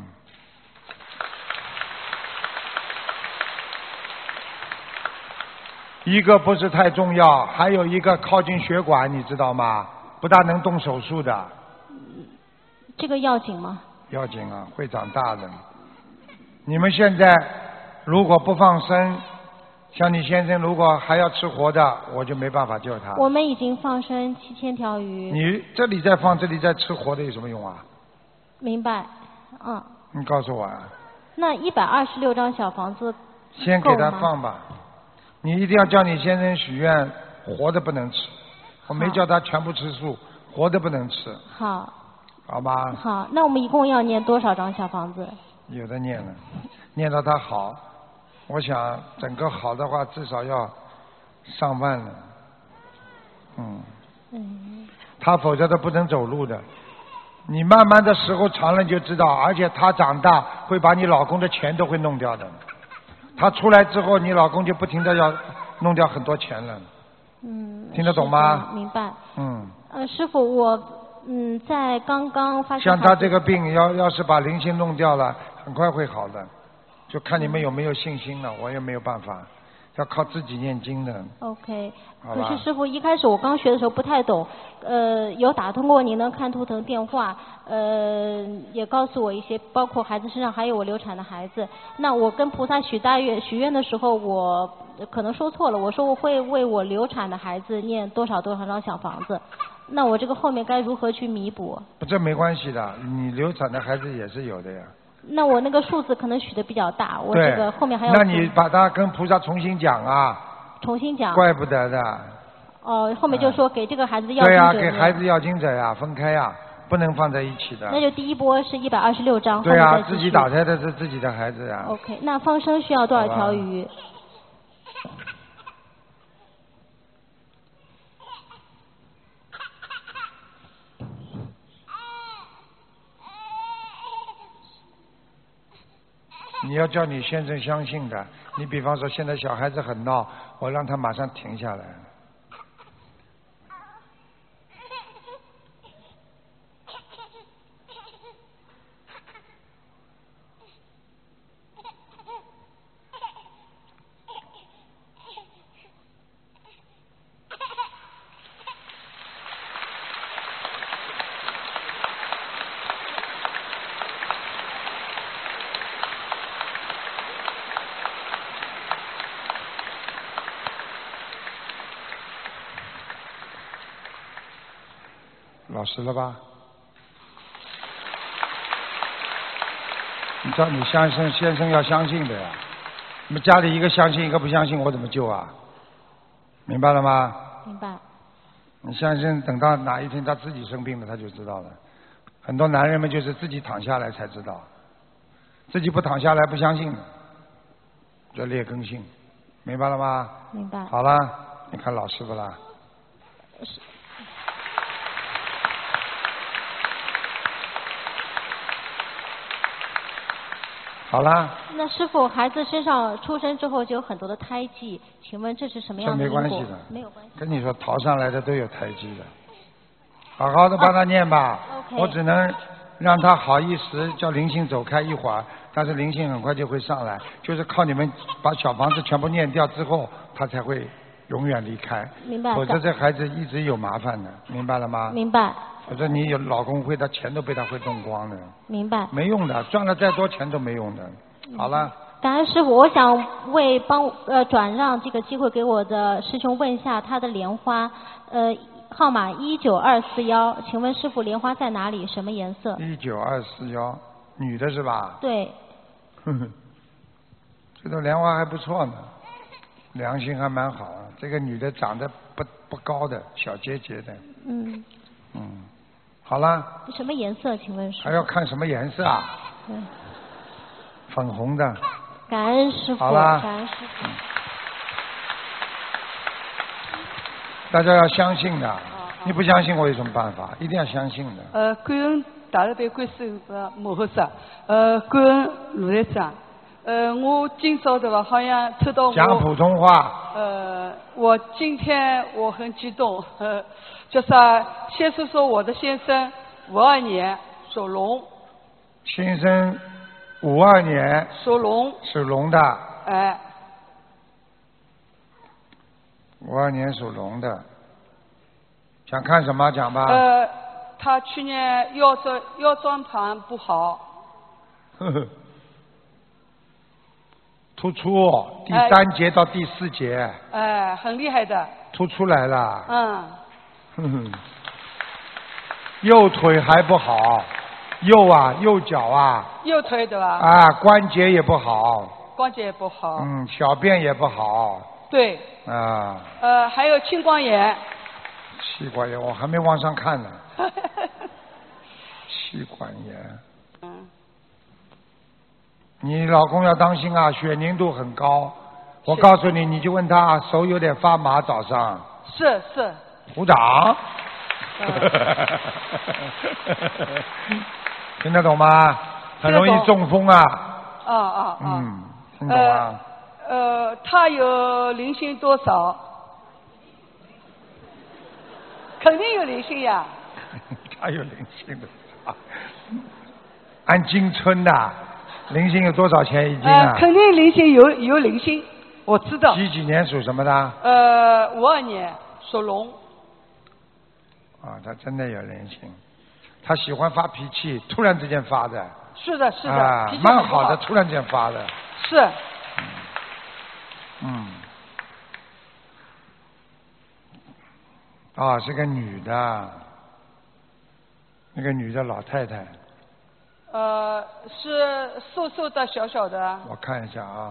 一个不是太重要，还有一个靠近血管，你知道吗？不大能动手术的。 这个要紧吗？ 要紧啊，会长大的。你们现在如果不放生，像你先生如果还要吃活的，我就没办法救他。 我们已经放生七千条鱼。 你这里再放，这里再吃活的有什么用啊？ 明白，嗯。 你告诉我啊。 那一百二十六张小房子。 先给他放吧。你一定要叫你先生许愿，活的不能吃。我没叫他全部吃素，活的不能吃。 好。 好吧。 好，那我们一共要念多少张小房子？ 有的念了，念到他好，我想整个好的话至少要上万了。嗯。 嗯。 他否则都不能走路的。你慢慢的时候长了你就知道，而且他长大会把你老公的钱都会弄掉的。他出来之后，你老公就不停的要弄掉很多钱了。 嗯。 听得懂吗？ 明白。 嗯。 呃，师傅，我嗯在刚刚发现。 像他这个病，要要是把灵性弄掉了，很快会好的。就看你们有没有信心了，我也没有办法，要靠自己念经的。 OK。可是师傅，一开始我刚学的时候不太懂，呃，有打通过您的看图腾电话，呃，也告诉我一些，包括孩子身上还有我流产的孩子。那我跟菩萨许大愿许愿的时候，我可能说错了，我说我会为我流产的孩子念多少多少张小房子。那我这个后面该如何去弥补？ 这没关系的，你流产的孩子也是有的呀。 那我那个数字可能许的比较大，我这个后面还要。 那你把它跟菩萨重新讲啊。 重新讲。 怪不得的。 哦，后面就说给这个孩子要经者。 对呀、啊，给孩子要经者呀，分开呀，不能放在一起的。 那就第一波是一百二十六张。 对呀、啊，自己打胎的是自己的孩子呀。 OK， 那放生需要多少条鱼？ 你要叫你先生相信的。你比方说现在小孩子很闹，我让他马上停下来。老实了吧？你知道你先生先生要相信的呀。你们家里一个相信一个不相信，我怎么救啊？明白了吗？ 明白。 你相信等到哪一天他自己生病了，他就知道了。很多男人们就是自己躺下来才知道，自己不躺下来不相信的，叫劣根性，明白了吗？ 明白。 好了，你看老师傅啦。好啦。 那师傅，孩子身上出生之后就有很多的胎记，请问这是什么样的因果？ 这没关系的， 没有关系。 跟你说，逃上来的都有胎记的，好好的帮他念吧。 啊、 我只能让他好一时，叫灵性走开一会儿，但是灵性很快就会上来，就是靠你们把小房子全部念掉之后，他才会永远离开。 明白。 否则这孩子一直有麻烦的，明白了吗？ 明白。 否则你有老公会，他钱都被他会弄光的。 明白。 没用的，赚了再多钱都没用的。好了。 感恩师傅，我想为帮呃转让这个机会给我的师兄问一下他的莲花，呃号码一九二四幺，请问师傅莲花在哪里？什么颜色？ 一九二四幺，女的是吧？ 对。 呵呵，这朵莲花还不错呢，良心还蛮好。这个女的长得不不高的，小结节的。 嗯。 嗯，好了。 什么颜色？请问师傅？ 还要看什么颜色啊？ 对。 粉红的。 感恩师傅。 好了。 感恩师傅。 大家要相信的，你不相信我有什么办法？一定要相信的。 呃，感恩大慈悲观世音菩萨摩诃萨，呃，感恩卢台长。呃，我今早对吧，好像抽到我。 讲普通话。 呃，我今天我很激动，呃，叫啥？先说说我的先生，五二年属龙。 先生，五二年。 属龙。 属龙的。 哎。 五二年属龙的，想看什么讲吧。 呃，他去年腰椎腰椎盘不好。 呵呵。突出，第三节到第四节。 哎、呃，很厉害的。 突出来了。 嗯。 哼哼。右腿还不好，右啊，右脚啊。 右腿对吧？ 啊，关节也不好。 关节也不好。 嗯，小便也不好。 对。 啊。 呃，还有青光眼。 气管炎，我还没往上看呢。气管炎。 嗯。 你老公要当心啊，血凝度很高。我告诉你，你就问他手有点发麻，早上。 是是。 鼓掌。 嗯、 听得懂吗？很容易中风啊。 啊啊啊。 嗯，听懂啊。 呃, 呃，他有灵性多少？肯定有灵性呀。 他有灵性的啊。按斤称的，灵性有多少钱一斤啊？ 呃，肯定灵性有有灵性，我知道。 几几年属什么的？ 呃，五二年属龙。 啊，他真的有灵性，他喜欢发脾气，突然之间发的。 是的，是的， 啊， 脾气蛮好好的，突然间发的。 是。 嗯。啊，是个女的，那个女的老太太。 呃，是瘦瘦的、小小的。 我看一下啊。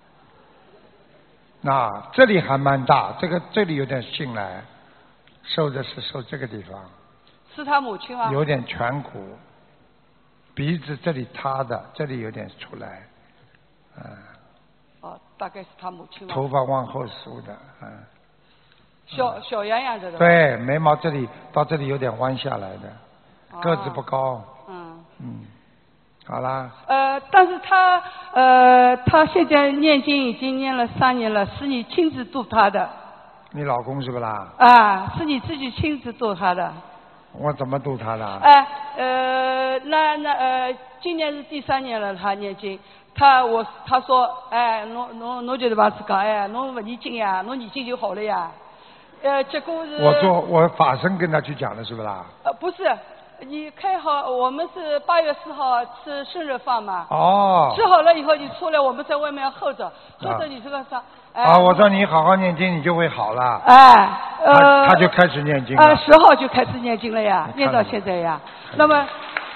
那这里还蛮大，这个这里有点进来。瘦的是瘦这个地方， 是他母亲吗？ 有点颧骨，鼻子这里塌的，这里有点出来，嗯、呃。 哦，大概是他母亲吗？ 头发往后梳的，嗯、呃。 小小圆圆的。 对，眉毛这里到这里有点弯下来的， 哦、 个子不高。 嗯。 嗯， 好啦。 呃，但是他呃，他现在念经已经念了三年了，是你亲自度他的。 你老公是不啦？ 啊，是你自己亲自度他的。 我怎么度他的？ 哎，呃，那那呃，今年是第三年了，他念经。他我他说，哎，侬侬侬就是把自讲，哎，侬不念经呀，侬念经就好了呀。呃，结果是。 我做我法身跟他去讲的是不啦？ 呃，不是，你开好，我们是八月四号吃生日饭嘛。 哦。 吃好了以后，你出来，我们在外面候着，候着你这个啥？哎、 啊，我说你好好念经，你就会好了。 哎，呃。 他他就开始念经了。 啊，十号就开始念经了呀，念到现在呀。那么。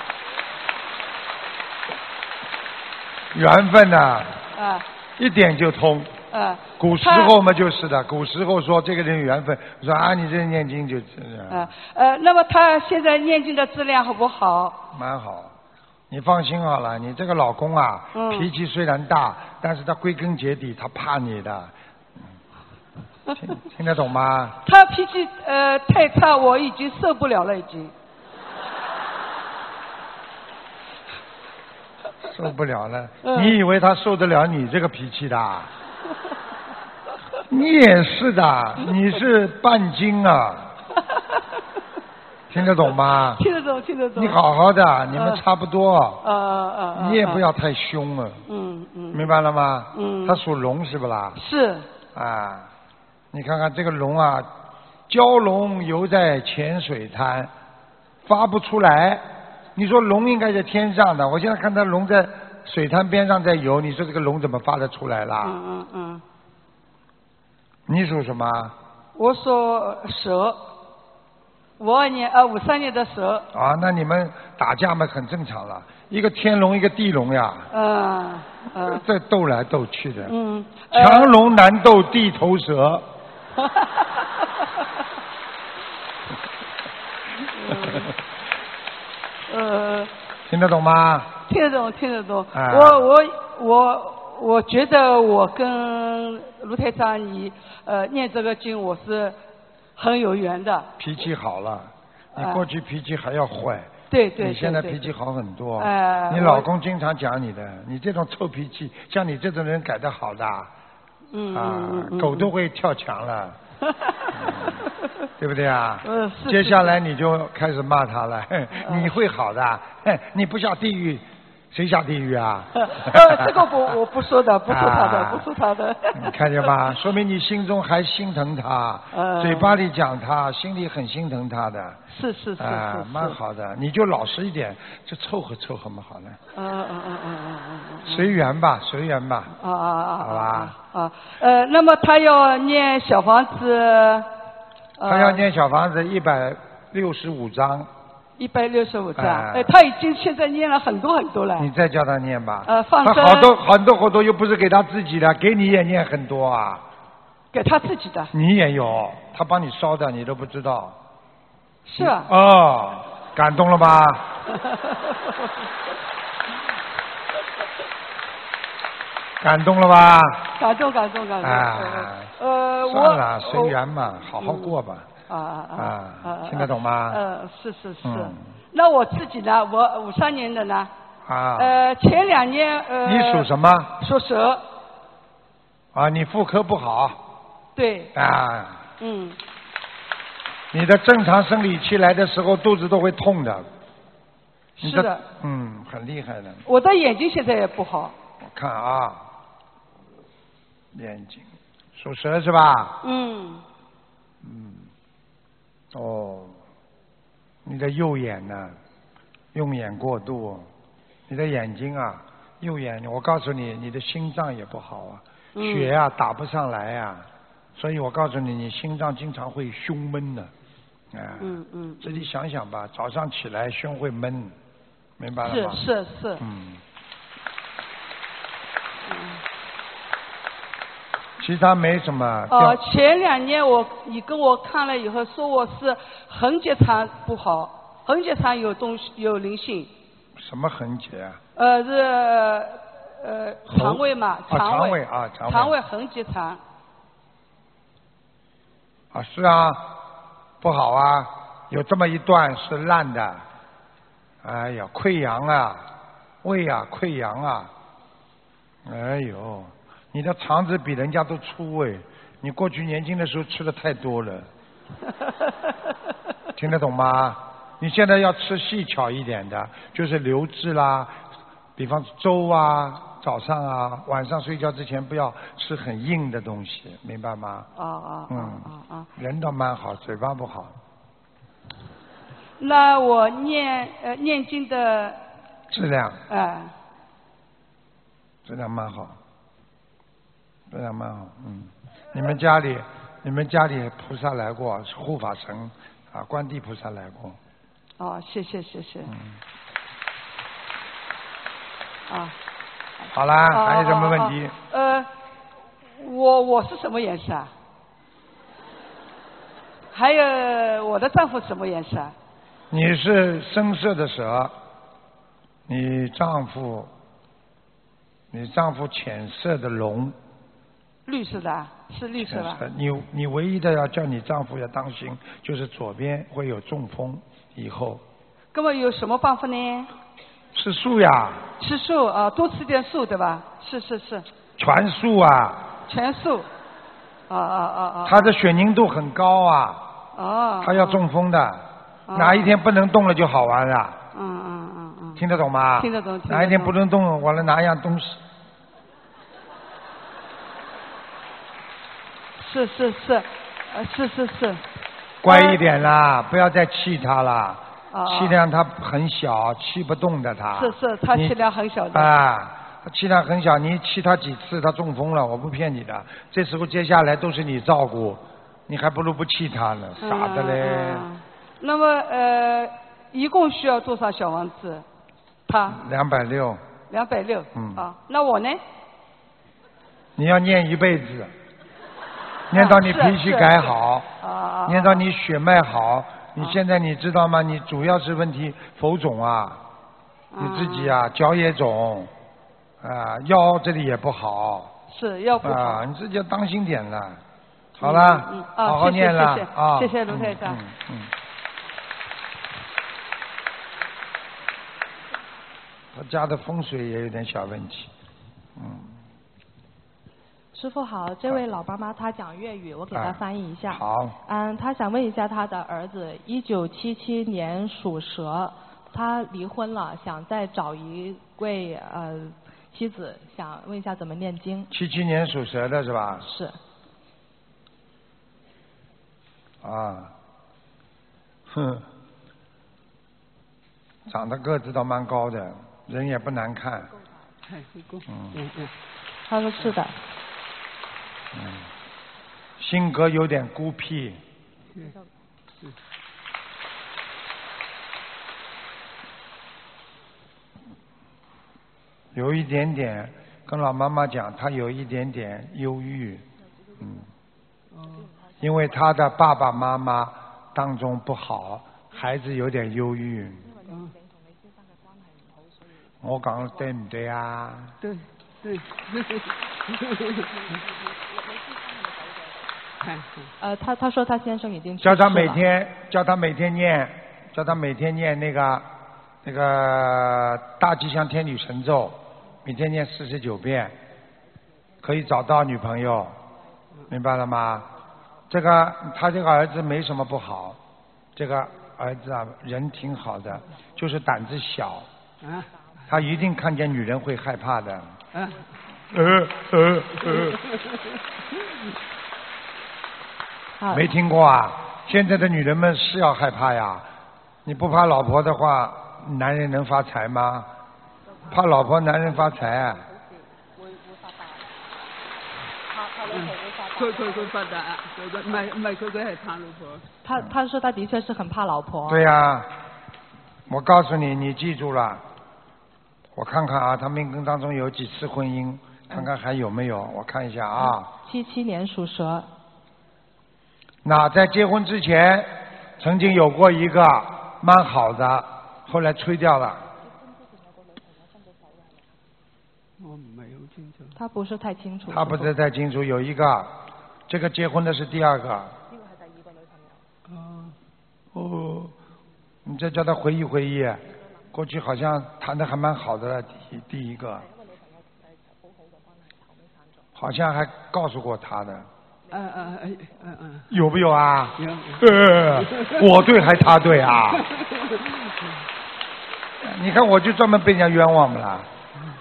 缘分呐、 啊， 啊，一点就通。 啊， 古时候嘛就是的，古时候说这个人缘分，说啊你这念经就。 啊呃，那么他现在念经的质量好不好？ 蛮好，你放心好了，你这个老公啊， 嗯、 脾气虽然大，但是他归根结底他怕你的，听听得懂吗？ 他脾气呃太差，我已经受不了了，已经。 受不了了， 嗯、 你以为他受得了你这个脾气的？你也是的，你是半斤啊，听得懂吗？ 听得懂，听得懂。 你好好的，你们差不多。 呃呃呃。 你也不要太凶了。 嗯嗯。 明白了吗？ 嗯。 他属龙是不啦？ 是。 啊，你看看这个龙啊，蛟龙游在浅水滩，发不出来。你说龙应该在天上的，我现在看到龙在水滩边上在游，你说这个龙怎么发得出来啦？ 嗯嗯嗯。 你属什么？ 我属蛇，五二年呃五三年的蛇。 啊，那你们打架嘛很正常了，一个天龙一个地龙呀。 嗯嗯。 这斗来斗去的。 嗯。 强龙难斗地头蛇。 呃， 听得懂吗？ 听得懂，听得懂。 啊、 我我我我觉得我跟卢台长你呃念这个经我是很有缘的。 脾气好了，你过去脾气还要坏。 呃、对, 对对。 你现在脾气好很多。 呃、 你老公经常讲你的，你这种臭脾气，像你这种人改得好的。 嗯啊， 嗯嗯狗都会跳墙了。嗯、对不对啊？ 嗯，是。 接下来你就开始骂他了，你会好的，你不下地狱，谁下地狱啊？ 呃，这个我我不说的，不说他的，啊、不说他的。 你看见吧？说明你心中还心疼他， 呃、 嘴巴里讲他，心里很心疼他的。 是是是啊， 是蛮好的，你就老实一点，就凑合凑合嘛，好了。 嗯嗯嗯嗯嗯嗯。 随缘吧，随缘吧。 啊啊啊！ 好吧。 啊，呃，那么他要念小房子。 他要念小房子一百六十五章。 一百六十五章，哎，他已经现在念了很多很多了。 你再叫他念吧。 呃，放生。 他好多很多好多又不是给他自己的，给你也念很多啊。 给他自己的。 你也有，他帮你烧的，你都不知道。 是啊。 哦，感动了吧？感动了吧？ 感动感动感动。 啊， 呃，我。 算了，随缘嘛，好好过吧。 啊啊啊！ 啊，听得懂吗？ 呃，是是是。 嗯。 那我自己呢？我五三年的呢？ 啊。 呃，前两年呃。 你属什么？ 属蛇。 啊，你妇科不好。 对。 啊。 嗯。 你的正常生理期来的时候，肚子都会痛的。 是的。 嗯，很厉害的。 我的眼睛现在也不好。 我看啊，眼睛属蛇是吧？ 嗯。 嗯。哦，你的右眼呢？用眼过度，你的眼睛啊，右眼，我告诉你，你的心脏也不好啊， 嗯、 血啊打不上来啊，所以我告诉你，你心脏经常会胸闷的，啊， 嗯嗯， 自己想想吧，早上起来胸会闷，明白了吗？ 是是是。 嗯。嗯。其他没什么。 哦、呃，前两年我你跟我看了以后说我是横结肠不好，横结肠有东西有灵性。 什么横结啊？ 呃是呃肠胃嘛，肠胃啊肠胃。 肠胃横结肠。 啊是啊，不好啊，有这么一段是烂的，哎呀溃疡啊， 胃啊溃疡啊。哎呦，你的肠子比人家都粗哎，你过去年轻的时候吃的太多了。听得懂吗？你现在要吃细巧一点的，就是流质啦，比方粥啊，早上啊，晚上睡觉之前不要吃很硬的东西，明白吗？ 哦哦嗯哦哦。 人倒蛮好，嘴巴不好。 那我念呃念经的质量， 哎、 质量蛮好，质量蛮好，嗯。你们家里，你们家里菩萨来过，护法神啊，观地菩萨来过。 哦，谢谢谢谢。 嗯。 啊。 好啦， 哦还有什么问题？ 哦哦呃，我我是什么颜色啊？还有我的丈夫什么颜色啊？ 你是深色的蛇，你丈夫，你丈夫浅色的龙。 绿色的啊，是绿色吧？ 你你唯一的要叫你丈夫要当心，就是左边会有中风，以后。 那么有什么办法呢？ 吃素呀。 吃素啊，多吃点素，对吧？是是是。 全素啊。 全素。啊啊啊啊！ 他的血凝度很高啊。 哦。 他要中风的，哦、哪一天不能动了就好玩了。 嗯嗯嗯嗯。 听得懂吗？ 听得懂。听得懂。 哪一天不能动，完了拿一样东西。 是是是，呃是是是。 乖一点啦，不要再气他了。 啊。 气量他很小，气不动的他。 是是，他气量很小的。 啊，他气量很小，你气他几次，他中风了，我不骗你的。这时候接下来都是你照顾，你还不如不气他呢，傻的嘞。 嗯嗯、那么呃，一共需要多少小房子？他。 两百六。 两百六。 嗯。 啊，那我呢？ 你要念一辈子。念到你脾气改好， 啊、 念到你血脉好，你现在你知道吗？你主要是问题浮肿啊， 啊你自己啊脚也肿，啊腰这里也不好， 是腰不好， 啊你自己要当心点了。好了， 嗯嗯、 好好念了谢谢谢谢啊， 谢谢卢台长。 嗯嗯嗯他家的风水也有点小问题，嗯。 师傅好，这位老妈妈她讲粤语，我给她翻译一下。 好。 嗯，她想问一下她的儿子，一九七七年属蛇，他离婚了，想再找一位呃妻子，想问一下怎么念经。 七七年属蛇的是吧？ 是。 啊，哼，长得个子倒蛮高的，人也不难看。 嗯嗯嗯。 他说是的。 嗯，性格有点孤僻。 嗯嗯、 有一点点，跟老妈妈讲，他有一点点忧郁，嗯， 哦、 因为他的爸爸妈妈当中不好，孩子有点忧郁。 嗯、 我講得對唔對啊？ 對對。 呃，他他说他先生已经叫他每天叫他每天念，叫他每天念那个那个大吉祥天女神咒，每天念四十九遍，可以找到女朋友，明白了吗？这个他这个儿子没什么不好，这个儿子啊人挺好的，就是胆子小，他一定看见女人会害怕的。呃呃呃。没听过啊？现在的女人们是要害怕呀。你不怕老婆的话，男人能发财吗？怕老婆，男人发财啊。 佢佢佢發達啊！唔係唔係佢佢係怕老婆。 他他說他的確是很怕老婆。 對呀、啊，我告訴你，你記住了。我看看啊，他命根當中有幾次婚姻，看看還有沒有，我看一下啊。 七七年屬蛇。 那在結婚之前，曾經有過一個蠻好的，後來吹掉了。 我唔係好清楚。 他不是太清楚。 他不是太清楚，有一個，這個結婚的是第二個。 呢個係第二個女朋友。 哦，哦，你再叫他回憶回憶。 过去好像谈的还蛮好的了，第第一个，好像还告诉过他的。 嗯嗯嗯嗯嗯。 有没有啊？ 有。 呃，我对还他对啊？你看我就专门被人家冤枉不啦？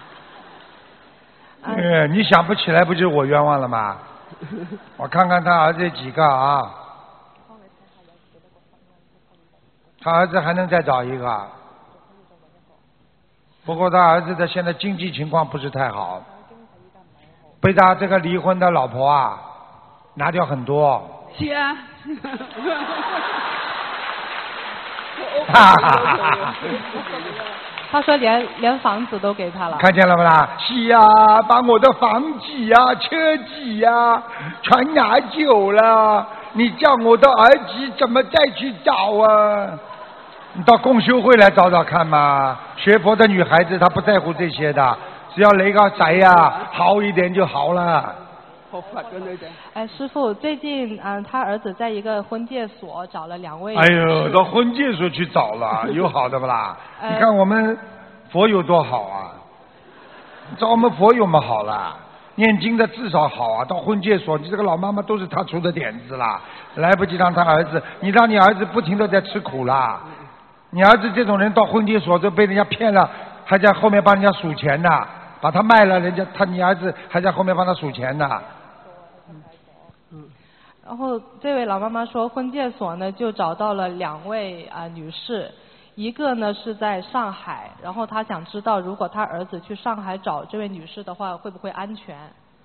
呃，你想不起来不就是我冤枉了吗？我看看他儿子几个啊？他儿子还能再找一个，不过他儿子的现在经济情况不是太好，被他这个离婚的老婆啊拿掉很多。 是啊。 哈哈哈哈！ 他说连连房子都给他了。 看见了不啦？是呀，把我的房子呀、车子呀全拿走了。你叫我的儿子怎么再去找啊？你到共修会来找找看嘛。学佛的女孩子她不在乎这些的，只要那个宅呀好一点就好了。 哎，师傅，最近嗯、呃，他儿子在一个婚介所找了两位。 哎呦，到婚介所去找了，有好的不啦？ 呃、 你看我们佛有多好啊！找我们佛有么好啦？念经的至少好啊，到婚介所，你这个老妈妈都是他出的点子啦，来不及让他儿子，你让你儿子不停的在吃苦啦。你儿子这种人到婚介所就被人家骗了，还在后面帮人家数钱呢，把他卖了，人家他你儿子还在后面帮他数钱呢。 然后这位老妈妈说，婚介所呢就找到了两位啊、呃、女士，一个呢是在上海，然后她想知道如果她儿子去上海找这位女士的话，会不会安全？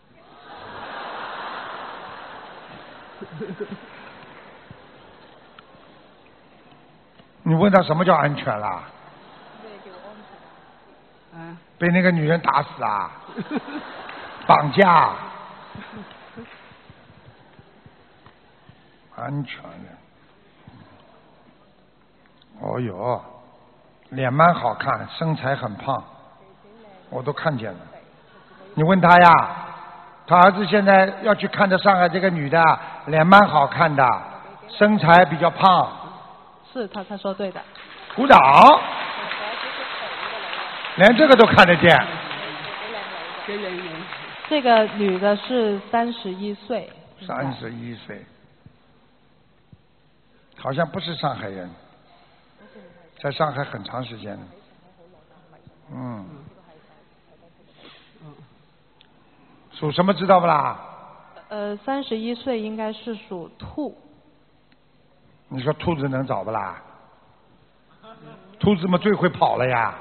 你问他什么叫安全啦？ 嗯。 被那个女人打死啊？绑架？安全的。哦哟，脸蛮好看，身材很胖，我都看见了。你问他呀，他儿子现在要去看着上海这个女的，脸蛮好看的，身材比较胖。 是他他说对的。 鼓掌。连这个都看得见。 这个女的是三十一岁。 三十一岁。好像不是上海人，在上海很长时间了。嗯。属什么知道不啦？ 呃，三十一岁应该是属兔。 你说兔子能找不啦？兔子嘛最会跑了呀。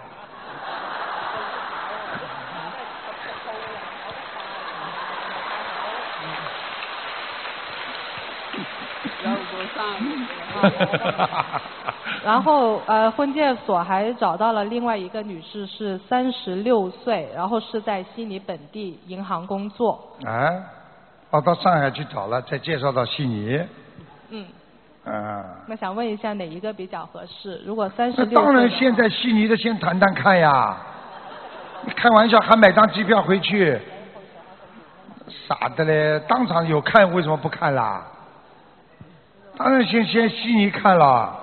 然后呃，婚介所还找到了另外一个女士，是三十六岁，然后是在悉尼本地银行工作。 哎，我到上海去找了，再介绍到悉尼。 嗯。 啊。 那想问一下哪一个比较合适？如果三十六， 当然现在悉尼的先谈谈看呀。你开玩笑，还买张机票回去？傻的嘞，当场有看为什么不看啦？当然先先悉尼看了。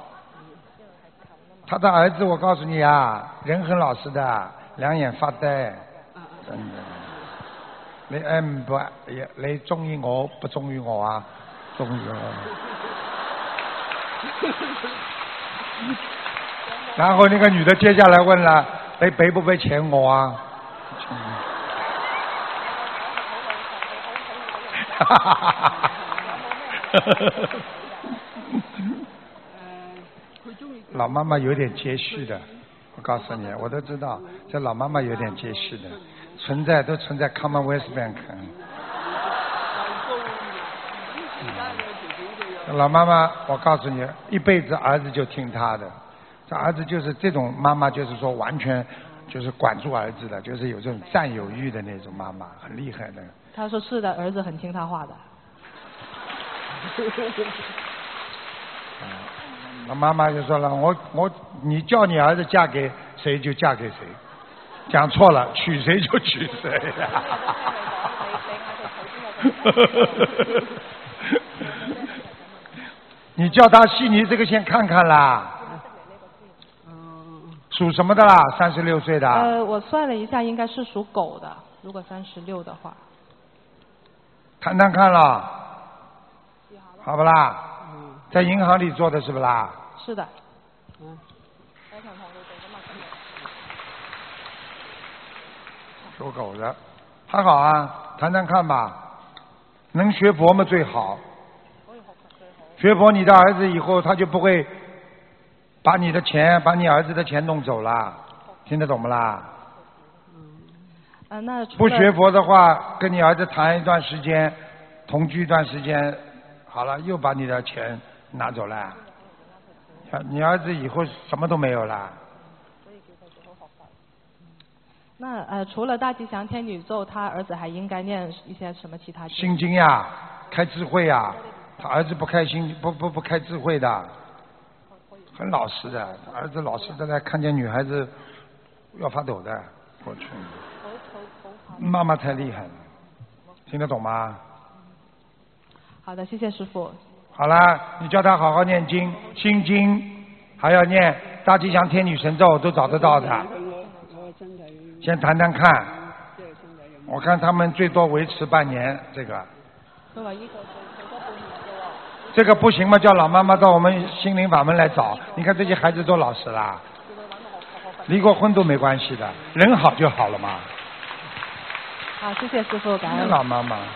他的儿子我告诉你啊，人很老实的，两眼发呆，真的。你哎唔不，你中意我不中意我啊？中意我。然后那个女的接下来问了，你俾不俾錢我啊？哈哈哈哈哈！老妈妈有点接续的，我告诉你，我都知道，这老妈妈有点接续的，存在都存在 Commonwealth Bank。老妈妈，我告诉你，一辈子儿子就听她的，这儿子就是这种妈妈，就是说完全就是管住儿子的，就是有这种占有欲的那种妈妈，很厉害的。 他说是的，儿子很听他话的。 那妈妈就说了，我我你叫你儿子嫁给谁就嫁给谁，讲错了，娶谁就娶谁。你叫他悉尼这个先看看啦。 属什么的啦？三十六岁的。 呃，我算了一下，应该是属狗的。如果三十六的话。 谈谈看了，好不啦？ 嗯。 在银行里做的是不啦？ 是的。 嗯。 属狗的，还好啊，谈谈看吧。能学佛嘛最好。学佛，你的儿子以后他就不会把你的钱、把你儿子的钱弄走了，听得懂不啦？ 呃，那不学佛的话，跟你儿子谈一段时间，同居一段时间，好了，又把你的钱拿走了，你儿子以后什么都没有了。 那呃，除了大吉祥天女咒，他儿子还应该念一些什么其他经？ 心经呀，开智慧呀，他儿子不开心，不不不开智慧的，很老实的，儿子老实的来，看见女孩子要发抖的，过去。妈妈太厉害了，听得懂吗？ 好的，谢谢师傅。 好了，你叫他好好念经，心经还要念大吉祥天女神咒，都找得到的。先谈谈看，我看他们最多维持半年这个。这个不行嘛，叫老妈妈到我们心灵法门来找。你看这些孩子都老实啦，离过婚都没关系的，人好就好了嘛。 好，谢谢师傅，感恩。 老妈妈。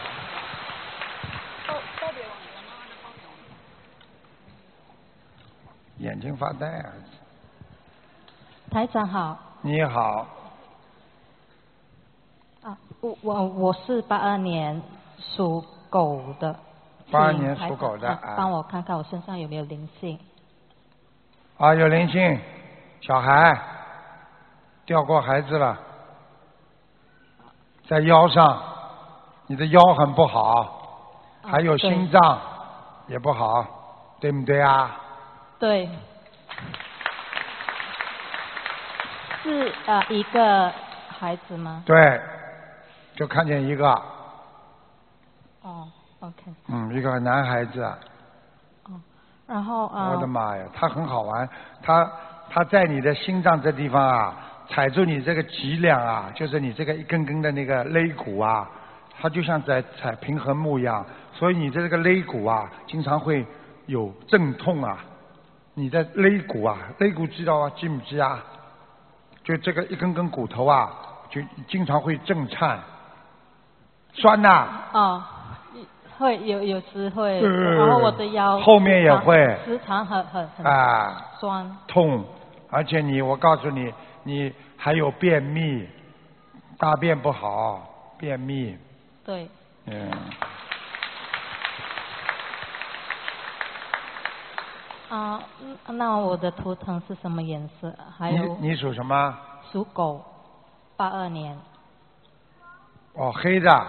眼睛发呆啊！ 台长好。 你好。 啊，我我我是八二年属狗的。 八二年属狗的啊。帮我看看我身上有没有灵性。 啊，有灵性，小孩掉过孩子了，在腰上，你的腰很不好，还有心脏也不好，对不对啊？ 对。是呃一个孩子吗？ 对，就看见一个。 哦 ，OK。 嗯，一个男孩子。 哦，然后啊。 呃、我的妈呀，他很好玩，他他在你的心脏这地方啊，踩住你这个脊梁啊，就是你这个一根根的那个肋骨啊，它就像在踩平衡木一样，所以你的这个肋骨啊，经常会有阵痛啊。你的肋骨啊，肋骨知道啊，记不记啊？就这个一根根骨头啊，就经常会震颤，酸呐、啊。 哦，会有有时会， 呃、 然后我的腰后面也会， 时常很很很啊酸痛，而且你，我告诉你，你还有便秘，大便不好，便秘。 对。 嗯。 啊，那我的图腾是什么颜色？还有你你属什么？ 属狗，八二年。 哦，黑的，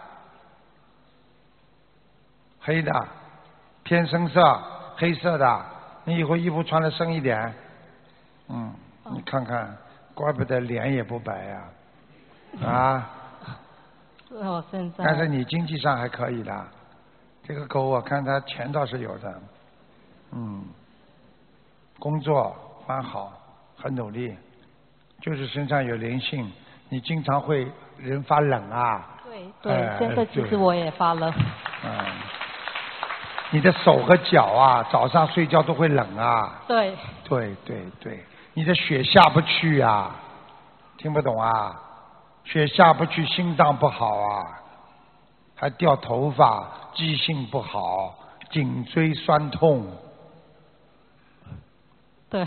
黑的，偏深色，黑色的。你以后衣服穿的深一点。嗯， 哦、 你看看，怪不得脸也不白呀、啊。啊。 是我现在。 但是你经济上还可以的，这个狗我看它钱倒是有的。嗯，工作蛮好，很努力，就是身上有灵性，你经常会人发冷啊。 对对， 呃、 现在其实我也发冷。 嗯，你的手和脚啊，早上睡觉都会冷啊。 对。 对对对，你的血下不去啊，听不懂啊？血下不去，心脏不好啊，还掉头发，记性不好，颈椎酸痛。 对。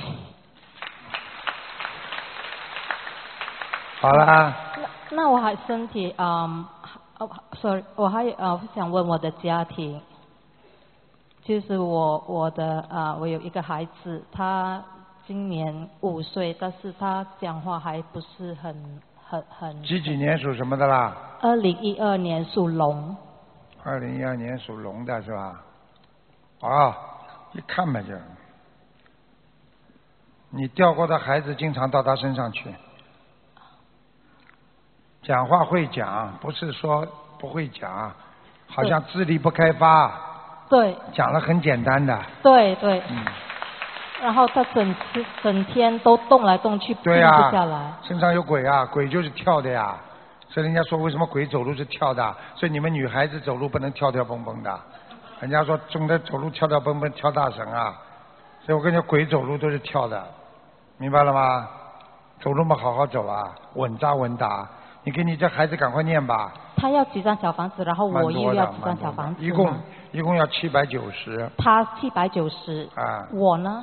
好啦。 那那我还身体嗯，哦 ，sorry， 我还呃想问我的家庭，就是我我的啊、呃，我有一个孩子，他今年五岁，但是他讲话还不是很很很。 几几年属什么的啦？ 二零一二年属龙。 二零一二年属龙的是吧？啊，一看嘛就。你掉过的孩子经常到他身上去，讲话会讲，不是说不会讲，好像智力不开发。 对。 讲了很简单的。 对对。 嗯。 然后他整次整天都动来动去， 对呀、 静不下来。 身上有鬼啊，鬼就是跳的呀。所以人家说为什么鬼走路是跳的？所以你们女孩子走路不能跳跳蹦蹦的。人家说总的走路跳跳蹦蹦跳大神啊。所以我跟你说，鬼走路都是跳的，明白了吗？走路嘛好好走啊，稳扎稳打。你给你这孩子赶快念吧。 他要几张小房子，然后我又要几张小房子。 一共一共要七百九十。 他七百九十。 啊。 我呢？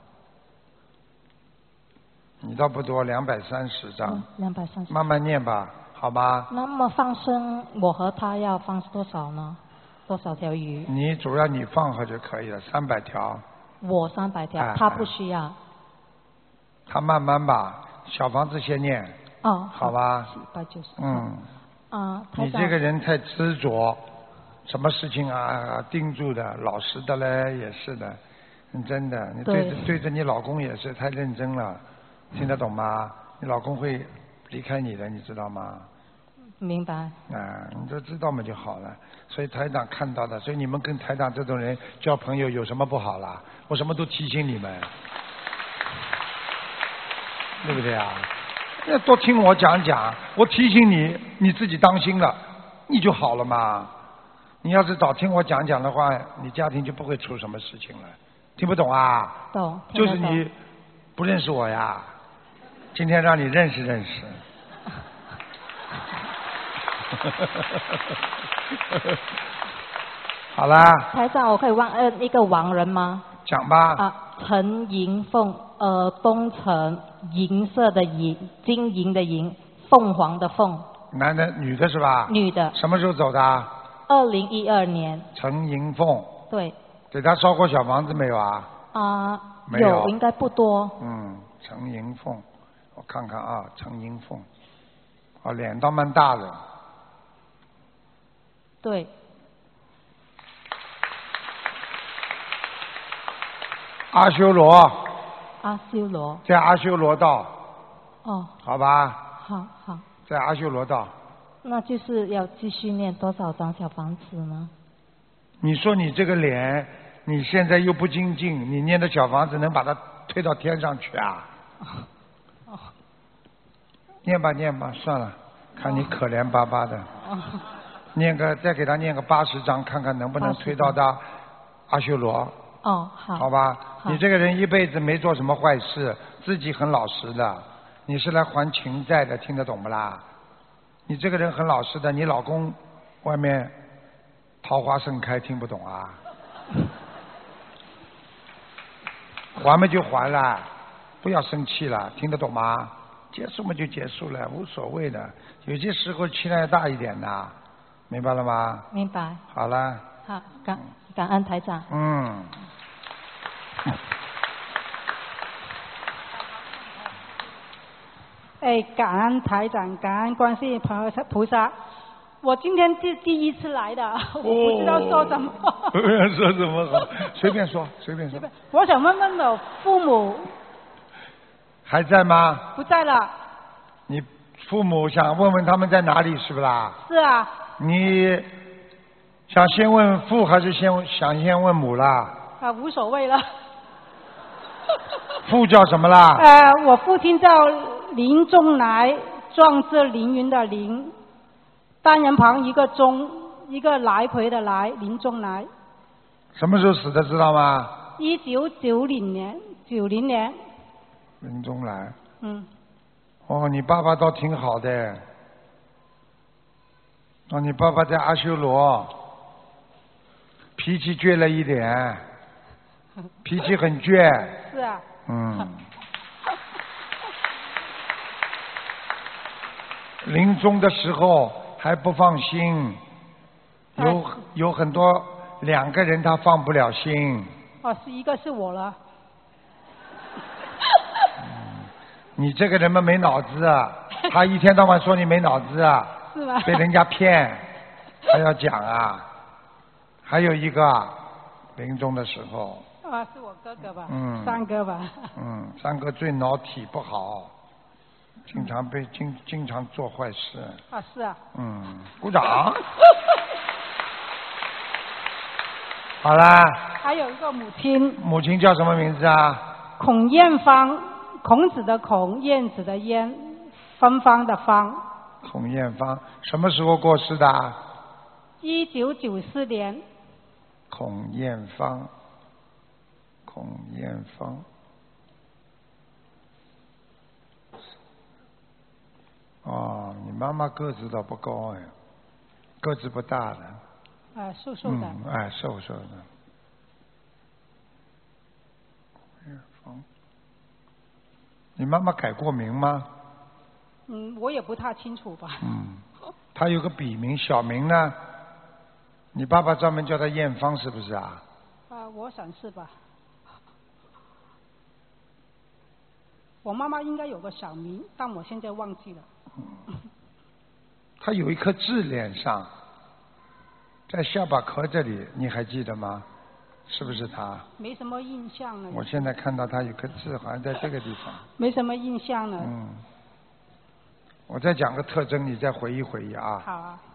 你倒不多，两百三十张。 两百三十。 慢慢念吧，好吗？ 那么放生，我和他要放多少呢？多少条鱼？ 你主要你放下就可以了，三百条。 我三百条， 哎他不需要。 他慢慢吧，小房子先念。 哦。 好吧。 七百九十。 嗯。 啊， 你这个人太执着，什么事情啊盯住的，老实的嘞也是的，你真的，你对着对着你老公也是太认真了，听得懂吗？你老公会离开你的，你知道吗？ 明白。 啊，你都知道嘛就好了。所以台长看到的，所以你们跟台长这种人交朋友有什么不好啦？我什么都提醒你们，对不对啊？要多听我讲讲，我提醒你，你自己当心了，你就好了嘛。你要是早听我讲讲的话，你家庭就不会出什么事情了。听不懂啊？ 懂。 就是你不认识我呀，今天让你认识认识。好啦。 台长，我可以问呃一个亡人吗？ 讲吧。 啊，陈银凤，呃，东城，银色的银，金银的银，凤凰的凤。 男的，女的是吧？ 女的。 什么时候走的？ 二零一二年。 陈银凤。 对。 给他烧过小房子没有啊？ 啊、 没有。 有，应该不多。 嗯，陈银凤，我看看啊，陈银凤，啊，脸倒蛮大的。 对。 阿修罗。 阿修罗。 在阿修罗道。 哦。 好吧。 好好。 在阿修罗道。 那就是要继续念多少张小房子呢？ 你说你这个脸，你现在又不精进，你念的小房子能把它推到天上去啊？ 哦。 念吧念吧，算了，看你可怜巴巴的。 哦。 念个，再给他念个八十章，看看能不能推到他阿修罗。 哦，好。 好吧。 好。 你这个人一辈子没做什么坏事，自己很老实的，你是来还情债的，听得懂不啦？你这个人很老实的，你老公外面桃花盛开，听不懂啊？还嘛就还了，不要生气了，听得懂吗？结束嘛就结束了，无所谓的。有些时候气量要大一点的，明白了吗？ 明白。 好了。 好，感感恩台长。 嗯。 哎，感恩台长，感恩观世音菩萨。我今天第第一次来的，我不知道说什么。 不要说什么好，随便说，随便说。 我想问问我父母。 还在吗？ 不在了。 你父母想问问他们在哪里，是不啦？ 是啊。 你想先问父还是先想先问母啦？ 啊，无所谓了。 父叫什么啦？ 呃，我父亲叫林仲来，壮志凌云的凌，单人旁一个钟，一个来回的来，林仲来。 什么时候死的知道吗？ 一九九零年，九零年。 林仲来。 嗯。 哦，你爸爸倒挺好的。哦，你爸爸在阿修罗，脾气倔了一点，脾气很倔。 是啊。 嗯。临终的时候还不放心，有有很多两个人他放不了心。 哦，是一个是我了。 你这个人嘛没脑子啊，他一天到晚说你没脑子啊， 是吗？ 被人家骗，还要讲啊。还有一个临终的时候。 啊，是我哥哥吧？ 嗯。 三哥吧？ 嗯，三哥最脑体不好，经常被经经常做坏事。 啊，是啊。 嗯，鼓掌。好啦。 还有一个母亲。 母亲叫什么名字啊？ 孔燕芳，孔子的孔，燕子的燕，芬芳的芳。 孔艳芳什么时候过世的？ 一九九四年。 孔艳芳，孔艳芳。哦，你妈妈个子倒不高哎，个子不大的。 啊、呃，瘦瘦的。 嗯，哎，瘦瘦的。你妈妈改过名吗？ 嗯，我也不太清楚吧。 嗯，她有个笔名，小名呢？你爸爸专门叫她艳芳，是不是啊？ 啊、呃，我想是吧。我妈妈应该有个小名，但我现在忘记了。 嗯，她有一颗痣脸上，在下巴壳这里，你还记得吗？是不是她？ 没什么印象了。 我现在看到她有颗痣，好像在这个地方。 没什么印象了。 嗯。我再讲个特征，你再回忆回忆啊。 好啊。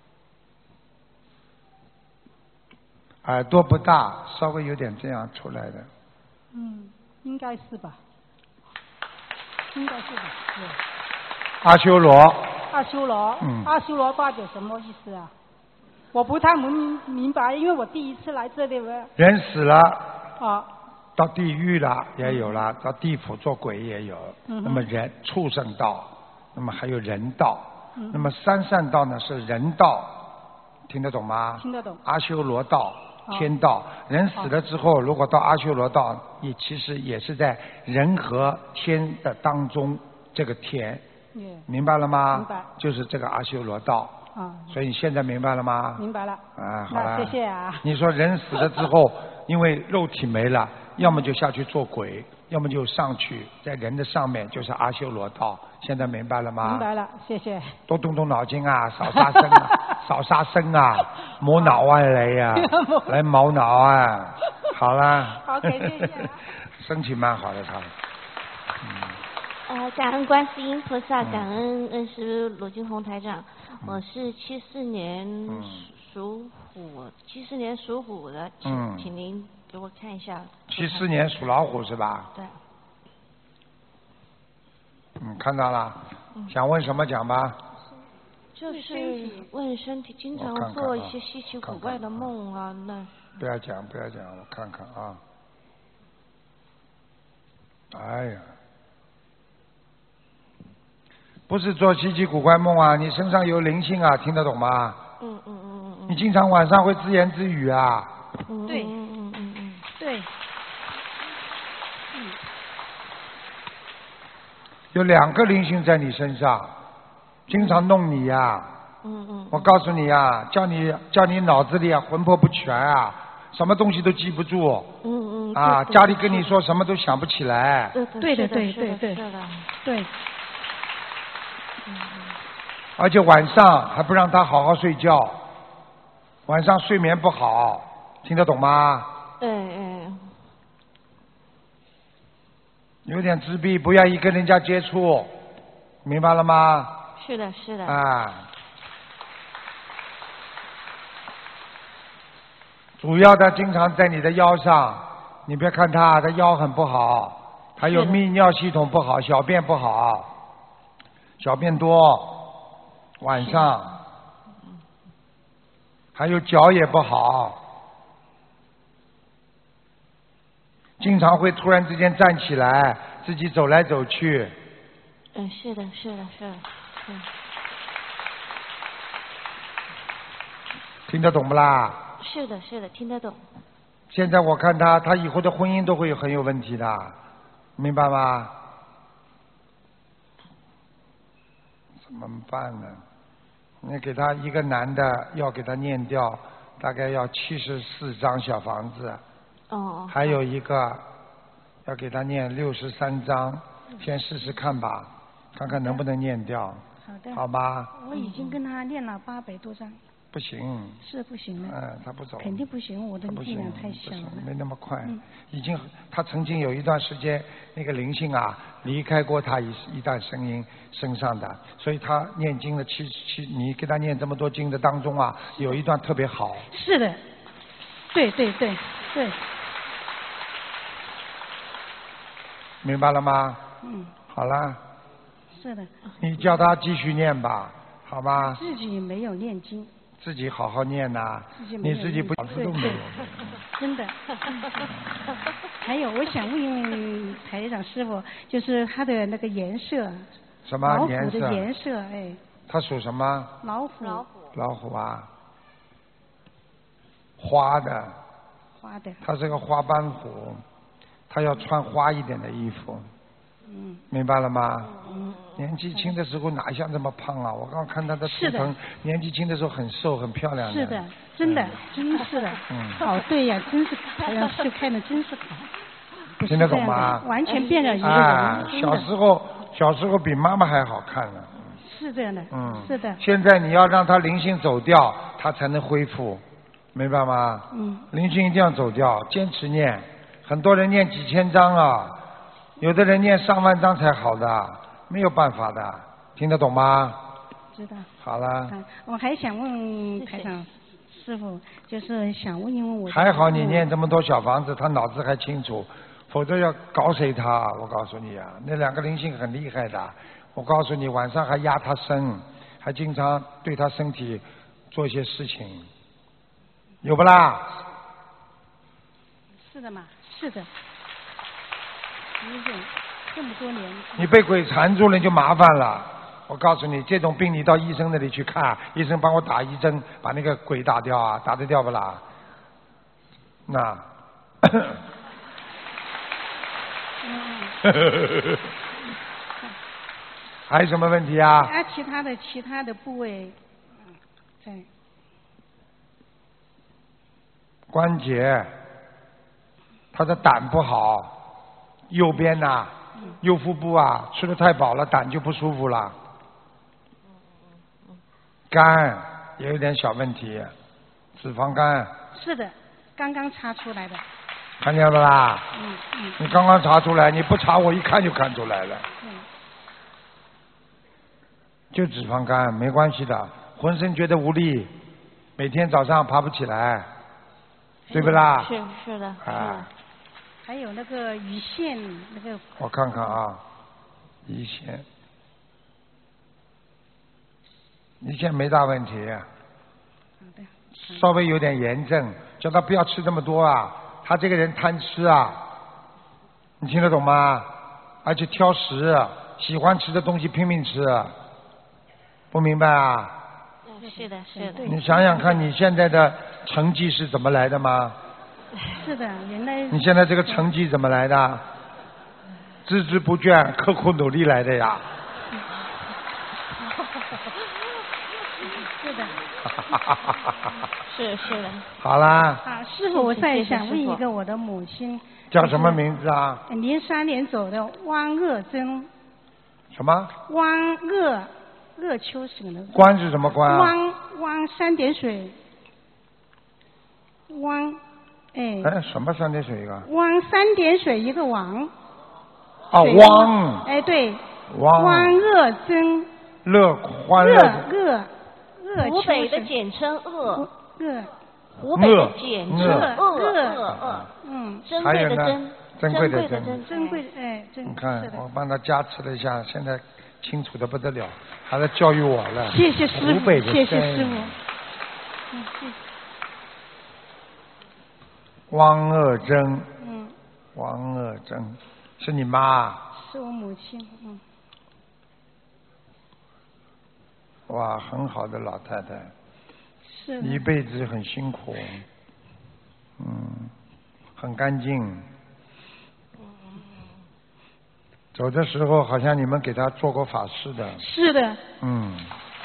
耳朵不大，稍微有点这样出来的。 嗯，应该是吧。应该是吧。对。 阿修罗。 阿修罗。 嗯。 阿修罗大有什么意思啊？我不太明明白，因为我第一次来这里了。 人死了。 啊。 到地狱了也有了，到地府做鬼也有。 嗯。 那么人畜生道，那么还有人道。 嗯。 那么三善道呢是人道，听得懂吗？ 听得懂。 阿修罗道。天道，人死了之后，如果到阿修罗道，也其实也是在人和天的当中，这个天，明白了吗？ 明白。 就是这个阿修罗道。 啊。 所以你现在明白了吗？ 明白了。 啊，好了。 谢谢啊。 你说人死了之后，因为肉体没了，要么就下去做鬼，要么就上去，在人的上面就是阿修罗道。现在明白了吗？ 明白了，谢谢。 多动动脑筋啊，少杀生啊，少杀生啊，磨脑啊你啊，来磨脑啊，好啦。 好，谢谢、啊。 身体蛮好的他。 嗯、呃，感恩观世音菩萨，感恩恩师罗金红台长。嗯、我是七四年属虎，七四年属虎的，请、嗯、请您给我看一下。 七四年属老虎是吧？ 对。 嗯，看到了，嗯、想问什么讲吧？ 就是问身体，经常做一些稀奇古怪的梦啊，看看啊那。 不要讲，不要讲，我看看啊。哎呀，不是做稀奇古怪梦啊，你身上有灵性啊，听得懂吗？ 嗯嗯嗯嗯。 你经常晚上会自言自语啊。 嗯，对，嗯嗯嗯嗯，对。 嗯。有两个灵性在你身上，经常弄你呀、啊。 嗯嗯。 我告诉你啊，叫你叫你脑子里啊魂魄不全啊，什么东西都记不住。 嗯嗯。 啊，家里跟你说什么都想不起来。 对的对对对对。对。 嗯。而且晚上还不让他好好睡觉，晚上睡眠不好，听得懂吗？ 对嗯。 有点自闭，不愿意跟人家接触，明白了吗？ 是的，是的。 啊。主要的经常在你的腰上，你别看他，他腰很不好，还有泌尿系统不好，小便不好，小便多，晚上，还有脚也不好。经常会突然之间站起来，自己走来走去。 嗯，是的，是的，是的，嗯。 听得懂不啦？ 是的，是的，听得懂。 现在我看他，他以后的婚姻都会有很有问题的，明白吗？怎么办呢？你给他一个男的，要给他念掉，大概要七十四张小房子。 哦。 还有一个要给他念六十三章，先试试看吧，看看能不能念掉。 好的。 好吧。 我已经跟他念了八百多章。 不行。 是不行的。 嗯，他不走。 肯定不行，我的力量太小了。 没那么快。 嗯。 已经，他曾经有一段时间，那个灵性啊离开过他一一段声音身上的，所以他念经的七七，你给他念这么多经的当中啊，有一段特别好。 是的。对对对对。 明白了吗？ 嗯， 好了， 是的。 你叫他继续念吧，好吧？ 自己没有念经。 自己好好念呐、 自己没有你自己不念自动没有。 真的。还有，我想问问台长师傅，就是它的那个颜色。 什么老虎颜色的颜色，哎。 它属什么？ 老虎。老虎。 老虎啊，花的。 花的。 它是个花斑虎，它要穿花一点的衣服。 嗯。 明白了吗？ 嗯。 年纪轻的时候哪像这么胖啊？我刚看他的图是的腾，年纪轻的时候很瘦很漂亮的。 是的，真的，真是的。 嗯。 哦，对呀，真是台长师傅看的真是好。不是听得懂这样的吗？ 完全变了一个人。 啊， 真的小时候小时候比妈妈还好看呢。 是这样的。 嗯。 是的。 现在你要让他灵性走掉，他才能恢复，明白吗？ 嗯。 灵性一定要走掉，坚持念。很多人念几千章啊，有的人念上万章才好的，没有办法的，听得懂吗？ 知道。 好了。 啊，我还想问台长师傅，就是想问一问我的。 还好你念这么多小房子，他脑子还清楚，否则要搞死他。我告诉你啊，那两个灵性很厉害的。我告诉你，晚上还压他身，还经常对他身体做一些事情，有不啦？ 是的嘛，是的。你这这么多年。 你被鬼缠住了，你就麻烦了。我告诉你，这种病你到医生那里去看，医生帮我打一针，把那个鬼打掉啊，打得掉不啦？那。 嗯。 还有什么问题啊？ 啊，其他的其他的部位，嗯，在关节，他的胆不好，右边呐、 嗯右腹部啊，吃的太饱了，胆就不舒服了。肝也有点小问题，脂肪肝， 是的，刚刚查出来的。 看见了啦？ 嗯嗯。 你刚刚查出来，你不查我一看就看出来了。 嗯。 就脂肪肝，没关系的，浑身觉得无力，每天早上爬不起来，对不啦？ 是是的。 啊。 还有那个胰腺那个。 我看看啊，胰腺，胰腺没大问题。 好的。 稍微有点炎症，叫他不要吃这么多啊。他这个人贪吃啊，你听得懂吗？而且挑食，喜欢吃的东西拼命吃。不明白啊？ 是的，是的。 你想想看，你现在的成绩是怎么来的吗？ 是的，原来。 你现在这个成绩怎么来的？孜孜不倦、刻苦努力来的呀。 是的。 是是的。 好啦。 啊，师傅，我再想问一个我的母亲。 叫什么名字啊？ 零三年走的汪鄂珍。 什么？ 汪鄂。鄂秋省的关是什么关啊？ 汪汪三点水，汪，哎。 哎，什么三点水一个？ 汪三点水一个王。 哦，汪。 哎，对。 汪。 汪鄂珍。 乐欢乐。 鄂鄂湖北的简称鄂。 鄂。 湖北的简称鄂鄂鄂。 嗯。 珍贵的珍。 珍贵的珍。 珍贵哎，珍。 你看，我帮他加持了一下，现在。清楚的不得了，还在教育我了。 谢谢师傅，谢谢师傅。 嗯，谢谢。 汪鄂珍。 嗯。 汪鄂珍，是你妈？ 是我母亲，嗯。 哇，很好的老太太。 是。 一辈子很辛苦，嗯，很干净。走的时候好像你们给他做过法事的。 是的。 嗯。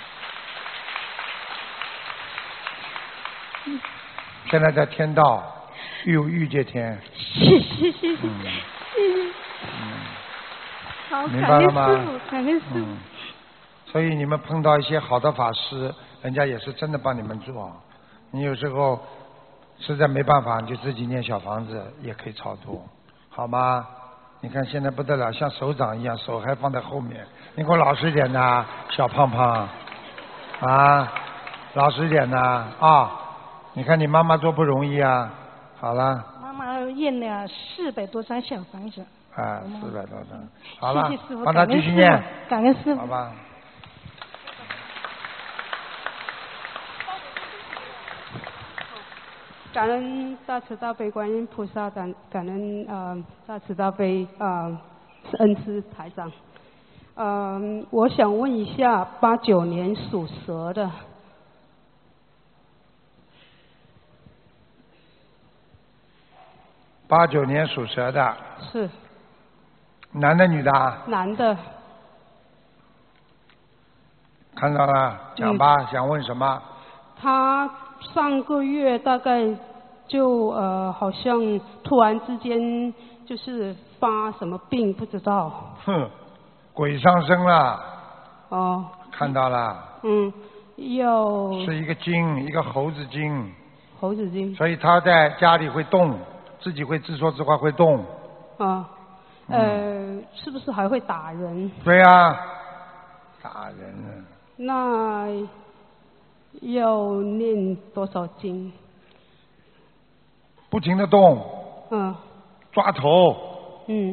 现在在天道，欲欲界天。 谢谢谢谢。 嗯。 谢谢。 嗯。 好， 明白了吗？ 感恩师傅，感恩师傅。 嗯。所以你们碰到一些好的法师，人家也是真的帮你们做。你有时候实在没办法，你就自己念小房子也可以超度，好吗？你看现在不得了，像手掌一样，手还放在后面。你给我老实点呐，小胖胖，啊，老实点呐啊！你看你妈妈多不容易啊。好了。 妈妈念了四百多张小房子。 啊，四百多张。好了谢谢师，傅帮他继续念， 感恩师傅。 好吧。 感恩大慈大悲观音菩萨，感感恩呃大慈大悲呃恩师台长。嗯、呃，我想问一下，八九年属蛇的。 八九年属蛇的。 是。 男的女的？ 男的。 看到了，讲吧，嗯、想问什么？ 他上个月大概就呃，好像突然之间就是发什么病，不知道。 哼，鬼上身了。 哦。 看到了。 嗯，要。 是一个精，一个猴子精。 猴子精。 所以他在家里会动，自己会自说自话，会动。 啊。呃、嗯，是不是还会打人？ 对呀、啊，打人啊。 那要念多少经？ 不停的动。 嗯。 抓头。 嗯。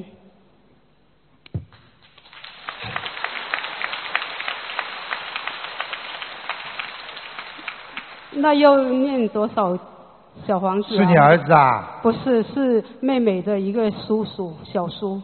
那要念多少小房子、啊？ 是你儿子啊？ 不是，是妹妹的一个叔叔，小叔。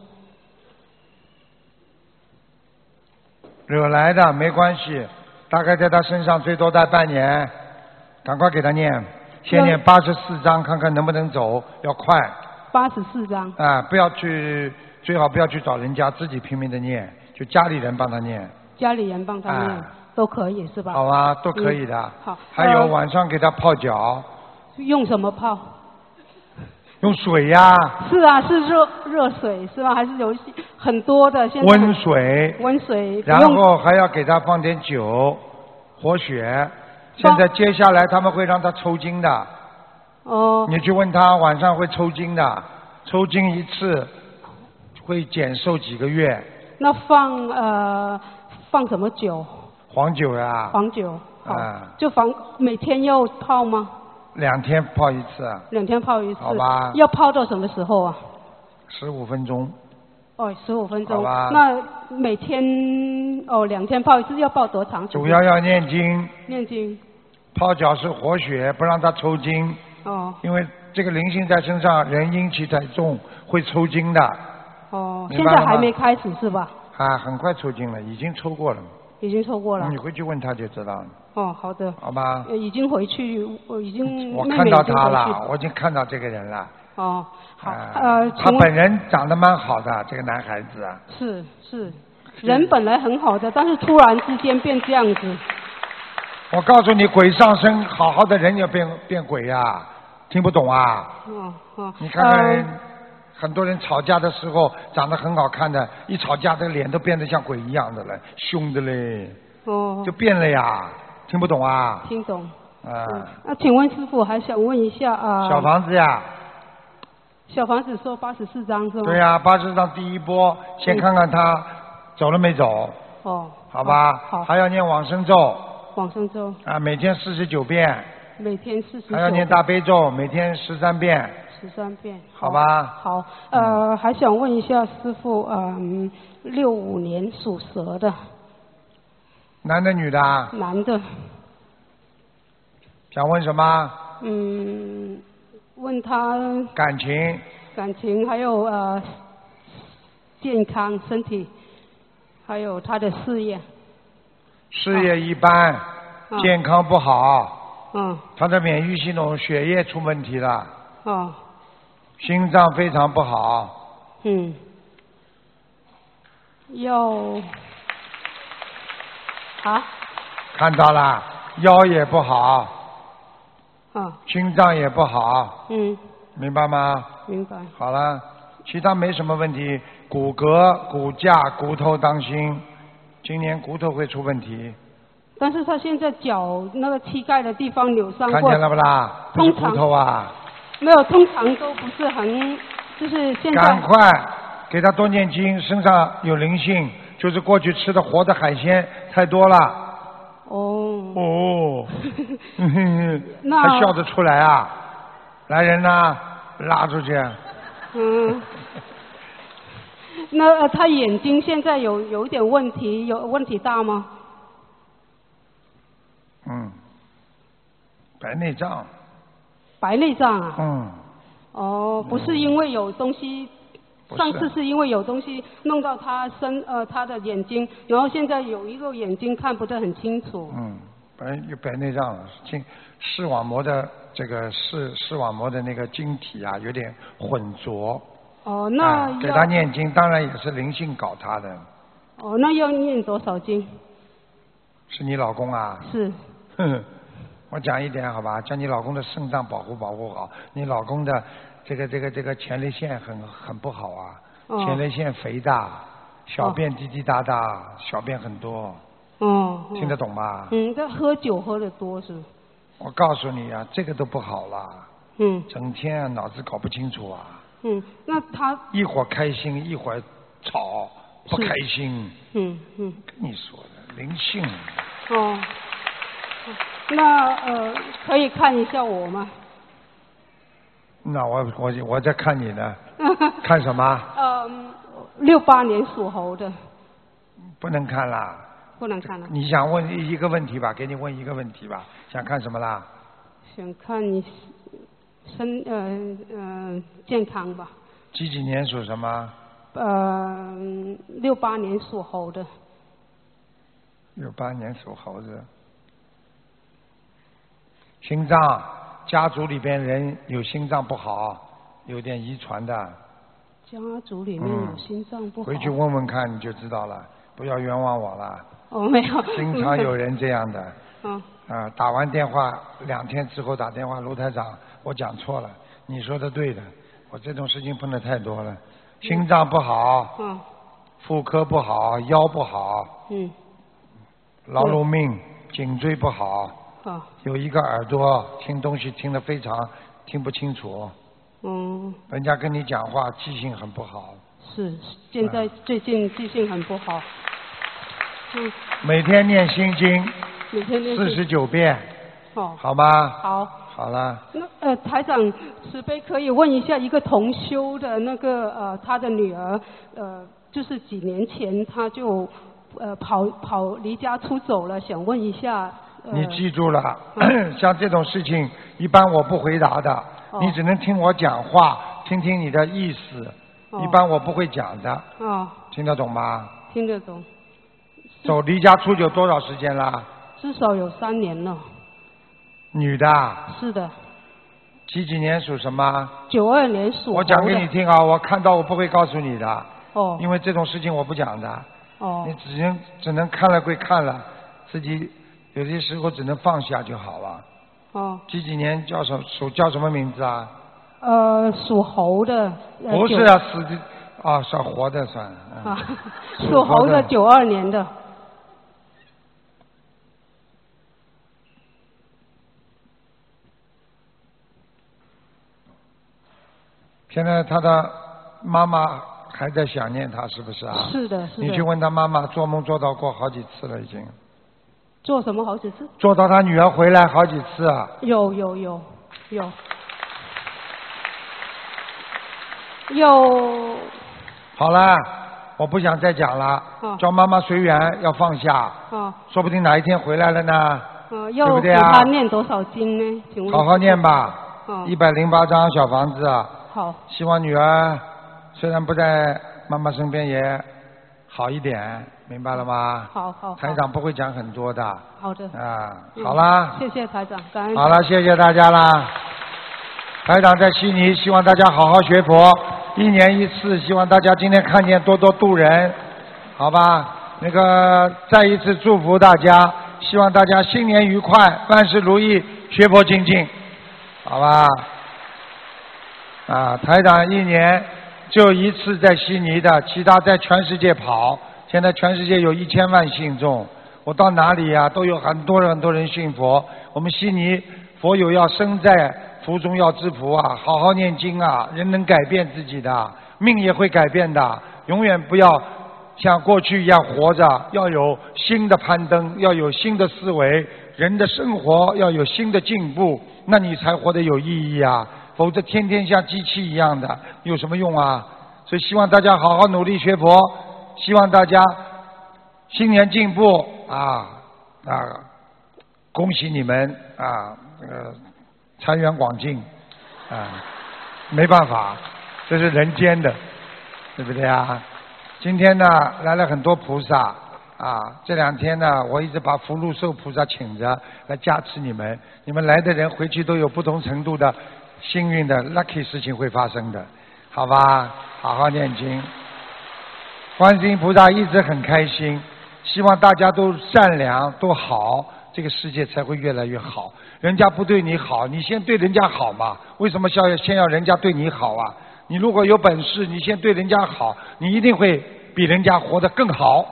惹来的没关系，大概在他身上最多待半年，赶快给他念，先念八十四章，看看能不能走，要快。 八十四章。 啊，不要去，最好不要去找人家，自己拼命的念，就家里人帮他念。 家里人帮他念、啊、都可以是吧？ 好啊，都可以的。嗯、 好。 还有晚上给他泡脚。 用什么泡？ 用水呀、啊。 是啊，是热热水是吧？还是有很多的现在。 温水。 温水。 然后还要给他放点酒，活血。现在接下来他们会让他抽筋的。 哦。 你去问他晚上会抽筋的，抽筋一次会减寿几个月。 那放呃放什么酒？ 黄酒呀、啊。 黄酒。好。 啊、 就放每天要泡吗？ 两天泡一次。 两天泡一次。 好吧。 要泡到什么时候啊？ 十五分钟。 哦，十五分钟。 好吧。 那每天哦两天泡一次，要泡多长时间？ 主要要念经。 念经。 泡脚是活血，不让他抽筋。 哦。 因为这个灵性在身上，人阴气太重，会抽筋的。 哦。现在还没开始是吧？ 啊，很快抽筋了，已经抽过了。 已经抽过了。 你回去问他就知道了。 哦，好的。 好吧。 已经回去，我已经。 我看到他了，我已经看到这个人了。 哦，好， 呃。他本人长得蛮好的，这个男孩子啊。 是是，人本来很好的，但是突然之间变这样子。 我告诉你，鬼上身，好好的人也变变鬼呀、啊，听不懂啊？ 哦哦。 你看看、呃，很多人吵架的时候长得很好看的，一吵架这个脸都变得像鬼一样的了，凶的嘞。 哦。 就变了呀，听不懂啊？ 听懂。 啊、嗯。 那请问师傅，还想问一下啊。 小房子呀。 小房子说八十四张是吗？ 对呀、啊，八十四张第一波，先看看他走了没走。 哦。 好吧。 好。 还要念往生咒。 往生咒。 啊，每天四十九遍。 每天四十九。 还要念大悲咒，每天十三遍。 十三遍。 好吧。 好，呃，嗯、还想问一下师傅，嗯，六五年属蛇的。 男的女的？ 男的。 想问什么？ 嗯，问他。 感情。 感情，还有呃，健康、身体，还有他的事业。 事业一般， 啊、 健康不好。 嗯。 他的免疫系统、血液出问题了。 哦。 心脏非常不好。 嗯。要。好。 看到了，腰也不好。 啊。 心脏也不好。 嗯。 明白吗？ 明白。 好了，其他没什么问题，骨骼、骨架、骨头当心，今年骨头会出问题。 但是他现在脚那个膝盖的地方扭伤过。 看见了不啦？不是骨头啊。 没有，通常都不是很，就是现在。 赶快给他多念经，身上有灵性，就是过去吃的活的海鲜太多了。 哦。 哦。 那还笑得出来啊？来人呐，拉出去。 嗯。 那呃，他眼睛现在有有一点问题，有问题大吗？ 嗯，白内障。 白内障啊？ 嗯。 哦，不是因为有东西， 不是上次是因为有东西弄到他身呃他的眼睛，然后现在有一个眼睛看不得很清楚。 嗯，白有白内障，经视网膜的这个视视网膜的那个晶体啊有点混浊。 哦，那要、 啊、给他念经，当然也是灵性搞他的。 哦，那要念多少经？ 是你老公啊？ 是。 哼，我讲一点好吧，叫你老公的肾脏保护保护好。你老公的这个这个这个前列腺很很不好啊， 哦、 前列腺肥大，小便滴滴答答，哦、小便很多。 哦。 听得懂吗？ 嗯，他喝酒喝得多是不是？ 我告诉你啊，这个都不好了。 嗯。 整天啊脑子搞不清楚啊。 嗯，那他一会儿开心，一会儿吵，不开心。 嗯嗯。 跟你说的灵性。 哦。那呃，可以看一下我吗？ 那我我我在看你呢。看什么？ 嗯，六八年属猴的。 不能看啦。 不能看了。 你想问一个问题吧？给你问一个问题吧。想看什么啦？ 想看你。身呃呃健康吧。 几几年属什么？ 呃，六八年属猴的。 六八年属猴子。心脏，家族里边人有心脏不好，有点遗传的。 家族里面有心脏不好。 回去问问看你就知道了，不要冤枉我了。 哦，没有。 经常有人这样的。 嗯。 啊，打完电话两天之后打电话，卢台长，我讲错了，你说的对的，我这种事情碰的太多了，心脏不好， 嗯， 妇科不好，腰不好， 嗯， 劳碌命，颈椎不好， 啊， 有一个耳朵听东西听得非常听不清楚， 嗯， 人家跟你讲话记性很不好， 是，现在最近记性很不好，嗯， 每天念心经。 每天练四十九遍， 哦， 好吗？ 好， 好了。 那呃，台长慈悲可以问一下，一个同修的那个呃，他的女儿呃，就是几年前他就呃跑跑离家出走了，想问一下。呃、 你记住了，嗯、像这种事情一般我不回答的， 哦、 你只能听我讲话，听听你的意思， 哦、 一般我不会讲的。 哦。 听得懂吗？ 听得懂。 走离家出走多少时间了？ 至少有三年了。 女的。 是的。 几几年属什么？ 九二年属猴的。 我讲给你听啊，我看到我不会告诉你的。 哦。 因为这种事情我不讲的。 哦。 你只能只能看了归看了，自己有些时候只能放下就好了。 哦。 几几年叫什属叫什么名字啊？ 呃，属猴的。 呃、不是啊，死的啊，算活的算。 啊，属猴的九二年的。 现在他的妈妈还在想念他，是不是啊？ 是的，是的。 你去问他妈妈，做梦做到过好几次了，已经。 做什么好几次？ 做到他女儿回来好几次啊。 有有有有。有。 好了，我不想再讲了。 哦、 叫妈妈随缘，要放下。 哦。 说不定哪一天回来了呢。 呃，要给他念多少经呢？请问。 好好念吧。 哦。 一百零八张小房子。 好。 希望女儿虽然不在妈妈身边也好一点，明白了吗？ 好好。 台长不会讲很多的。 好的。 啊，好啦。 嗯、谢谢台长，感恩。 好了，谢谢大家啦。台长在悉尼，希望大家好好学佛，一年一次，希望大家今天看见多多度人，好吧？那个再一次祝福大家，希望大家新年愉快，万事如意，学佛精进，好吧？啊，台长一年就一次在悉尼的，其他在全世界跑。现在全世界有一千万信众，我到哪里呀、啊、都有很多很多人信佛。我们悉尼佛友要身在福中要知福啊，好好念经啊，人能改变自己的，命也会改变的。永远不要像过去一样活着，要有新的攀登，要有新的思维，人的生活要有新的进步，那你才活得有意义啊。否则天天像机器一样的有什么用啊？ 所以希望大家好好努力学佛，希望大家新年进步啊啊！恭喜你们啊，呃，财源广进啊，没办法，这是人间的，对不对啊？今天呢来了很多菩萨啊，这两天呢我一直把福禄寿菩萨请着来加持你们，你们来的人回去都有不同程度的幸运的 lucky 事情会发生的，好吧？好好念经。观世音菩萨一直很开心，希望大家都善良都好，这个世界才会越来越好。人家不对你好，你先对人家好嘛，为什么要先要人家对你好啊？你如果有本事，你先对人家好，你一定会比人家活得更好。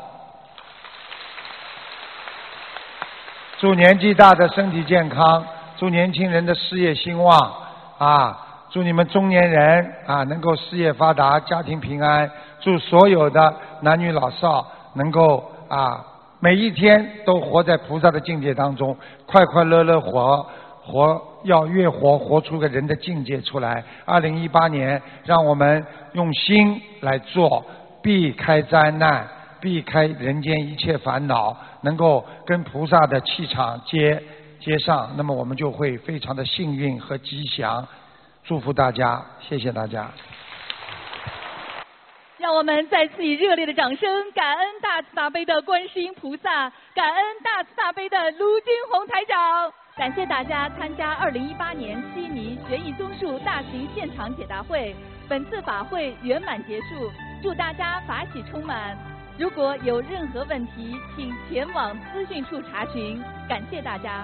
祝年纪大的身体健康，祝年轻人的事业兴旺啊！祝你们中年人啊能够事业发达，家庭平安。祝所有的男女老少能够啊每一天都活在菩萨的境界当中，快快乐乐活，活要越活活出个人的境界出来。二零一八年，让我们用心来做，避开灾难，避开人间一切烦恼，能够跟菩萨的气场接接上，那么我们就会非常的幸运和吉祥。祝福大家，谢谢大家。 让我们再次以热烈的掌声，感恩大慈大悲的观世音菩萨，感恩大慈大悲的卢军红台长。感谢大家参加二零一八年悉尼悬疑综述大型现场解答会，本次法会圆满结束，祝大家法喜充满。如果有任何问题，请前往资讯处查询。感谢大家。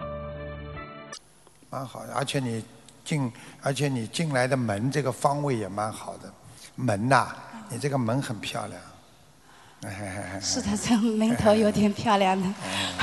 蛮好的，而且你进，而且你进来的门这个方位也蛮好的，门呐、啊，你这个门很漂亮。 是的，这门头有点漂亮的。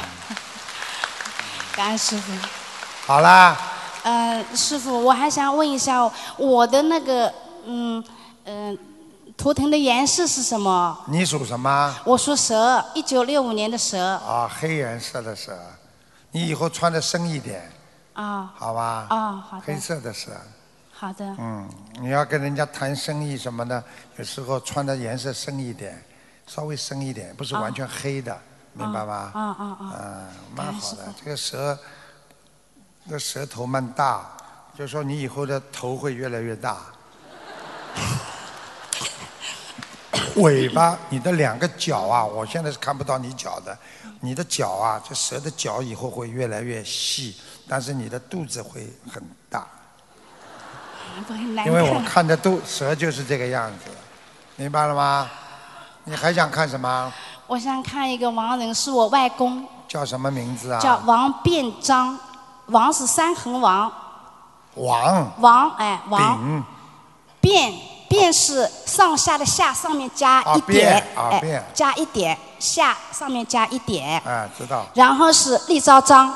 感恩师傅。 好啦。 呃，师傅，我还想问一下，我的那个嗯嗯、呃、图腾的颜色是什么？ 你属什么？ 我属蛇，一九六五年的蛇。 啊，黑颜色的蛇，你以后穿的深一点。 啊。 好吧。 啊，好的。 黑色的蛇。 好的。 嗯，你要跟人家谈生意什么的，有时候穿的颜色深一点，稍微深一点，不是完全黑的，明白吗？ 啊啊啊！ 啊，蛮好的。这个蛇，这个蛇头蛮大，就是说你以后的头会越来越大。尾巴，你的两个脚啊，我现在是看不到你脚的，你的脚啊，这蛇的脚以后会越来越细，但是你的肚子会很大。因为我看的都蛇就是这个样子，明白了吗？你还想看什么？ 我想看一个亡人，是我外公。 叫什么名字啊？ 叫王变章，王是三横王。 王。 王哎王。 丙。 变变是上下的下，上面加一点， 啊变。 哎，加一点，下上面加一点。 哎，知道。 然后是立昭章。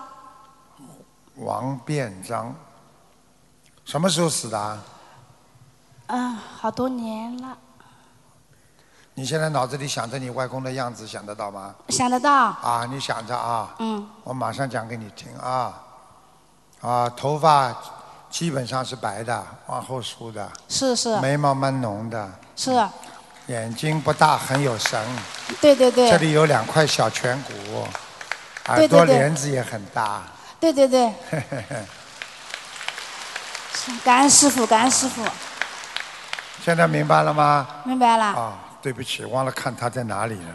王变章。什么时候死的啊？ 嗯，好多年了。 你现在脑子里想着你外公的样子，想得到吗？ 想得到。 啊，你想着啊。 嗯。 我马上讲给你听啊。啊，头发基本上是白的，往后梳的。 是是。 眉毛蛮浓的。 是。 眼睛不大，很有神。 对对对。 这里有两块小颧骨， 耳朵帘子也很大。 对对对。感恩师父，感恩师父。 现在明白了吗？ 明白了。 啊，对不起，忘了看他在哪里了。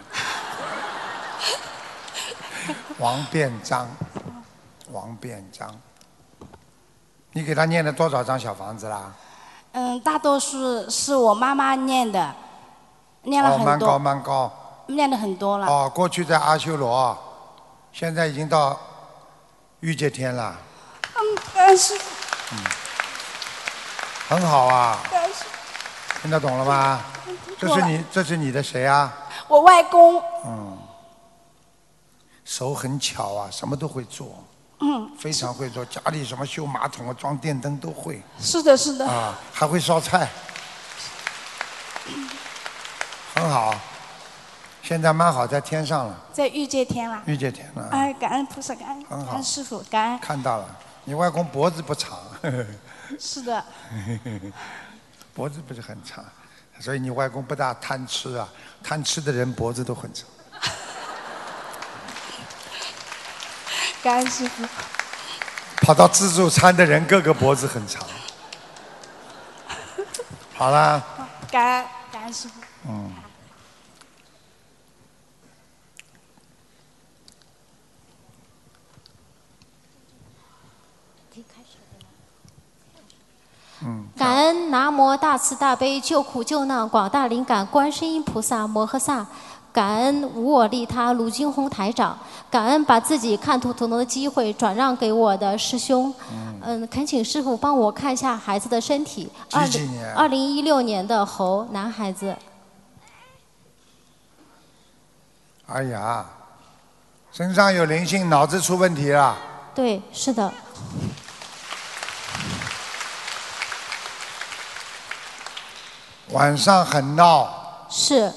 王变章，王变章，你给他念了多少张小房子啦？ 嗯，大多数是我妈妈念的，念了很多。 哦，蛮高蛮高。 念了很多了。 哦，过去在阿修罗，现在已经到御界天了。 嗯，感恩师父。 嗯。很好啊，听得懂了吗？这是你，这是你的谁啊？ 我外公。 嗯，手很巧啊，什么都会做。 嗯， 非常会做，家里什么修马桶啊、装电灯都会。 是的，是的。 啊，还会烧菜，很好。现在蛮好，在天上了。 在御界天了。 御界天了。 哎，感恩菩萨，感恩， 很好。 感恩师父，感恩。 看到了，你外公脖子不长。 是的。 脖子不是很长， 所以你外公不大贪吃啊，贪吃的人脖子都很长。 感恩师父。 跑到自助餐的人个个脖子很长。好啦。 感恩感恩师父。 嗯。嗯。 感恩南无大慈大悲救苦救难广大灵感观世音菩萨摩诃萨，感恩无我利他卢金红台长，感恩把自己看图腾的机会转让给我的师兄。嗯，嗯恳请师父帮我看一下孩子的身体。 几几年？ 二零一六年的猴男孩子。 哎呀，身上有灵性，脑子出问题了。 对，是的。 晚上很闹。 是。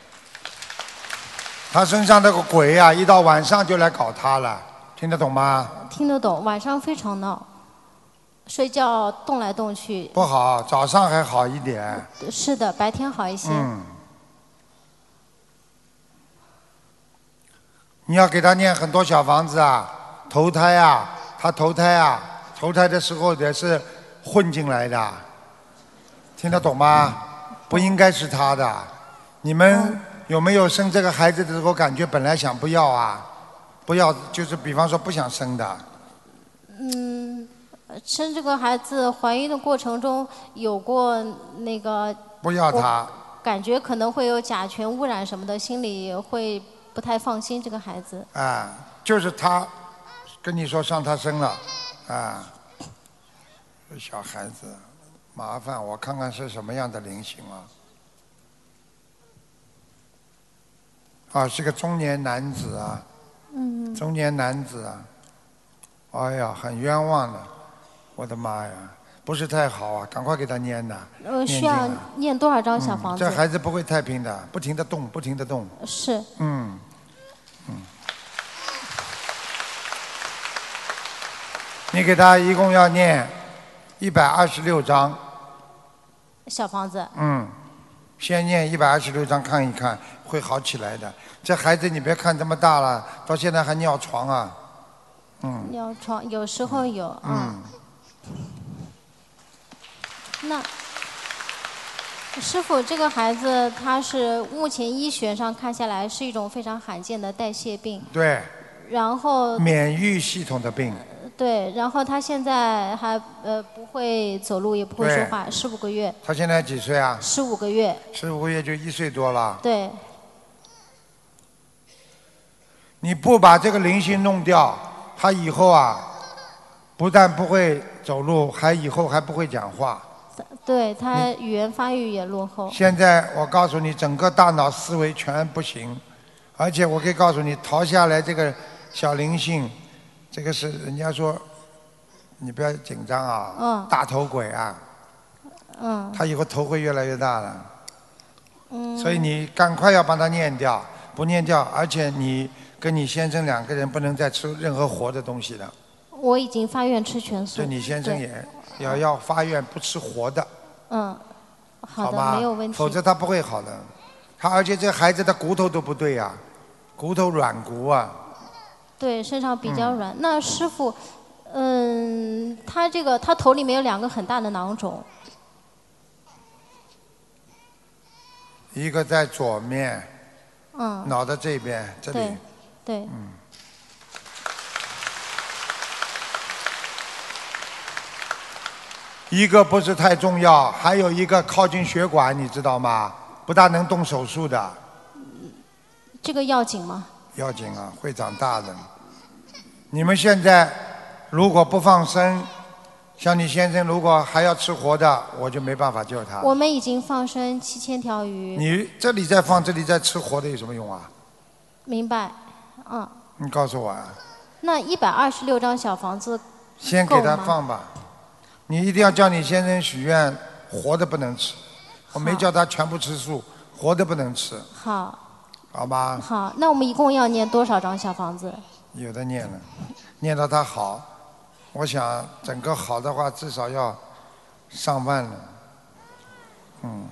他身上那个鬼呀、啊，一到晚上就来搞他了，听得懂吗？ 听得懂，晚上非常闹，睡觉动来动去。 不好，早上还好一点。 是的，白天好一些。 嗯。你要给他念很多小房子啊，投胎啊，他投胎啊，投胎的时候也是混进来的，听得懂吗？不应该是他的。你们有没有生这个孩子的时候感觉本来想不要啊？不要，就是比方说不想生的。 嗯，生这个孩子怀孕的过程中有过那个。 不要他。 感觉可能会有甲醛污染什么的，心里会不太放心这个孩子。 啊，就是他跟你说上他身了，啊，这小孩子麻烦，我看看是什么样的灵性啊。啊，是个中年男子啊。 嗯。 中年男子啊，哎呀，很冤枉的，我的妈呀，不是太好啊，赶快给他念呐。 呃，需要念多少张小房子？ 嗯、这孩子不会太平的，不停的动，不停的动。 是。 嗯，嗯。你给他一共要念一百二十六章。 小房子。 嗯。先念一百二十六章看一看，会好起来的。这孩子你别看这么大了，到现在还尿床啊。嗯。 尿床有时候有。 嗯。 那师傅，这个孩子他是目前医学上看下来是一种非常罕见的代谢病。 对。 然后。 免疫系统的病。 对，然后他现在还呃不会走路，也不会说话，十五个月。 他现在几岁啊？ 十五个月。 十五个月就一岁多了。 对。 你不把这个灵性弄掉，他以后啊，不但不会走路，还以后还不会讲话。 对，他语言发育也落后。 现在我告诉你，整个大脑思维全不行，而且我可以告诉你，逃下来这个小灵性。这个是人家说，你不要紧张啊， 嗯、 大头鬼啊， 嗯， 他以后头会越来越大了， 嗯， 所以你赶快要帮他念掉，不念掉，而且你跟你先生两个人不能再吃任何活的东西了。 我已经发愿吃全素。 就你先生也要要发愿不吃活的。 嗯，好的， 好吧， 没有问题。 否则他不会好的，他而且这孩子的骨头都不对呀、啊，骨头软骨啊。 对，身上比较软。嗯、那师傅，嗯，他这个他头里面有两个很大的囊肿， 一个在左面， 嗯， 脑袋这边这里， 对，对， 嗯，一个不是太重要，还有一个靠近血管，你知道吗？不大能动手术的。 这个要紧吗？ 要紧啊，会长大的。你们现在如果不放生，像你先生如果还要吃活的，我就没办法救他。 我们已经放生七千条鱼。 你这里再放，这里再吃活的有什么用啊？ 明白，嗯。 你告诉我啊。 那一百二十六张小房子先给他放吧。你一定要叫你先生许愿，活的不能吃。我没叫他全部吃素，活的不能吃。 好。 好吧。 好，那我们一共要念多少张小房子？ 有的念了，念到他好，我想整个好的话至少要上万了，嗯。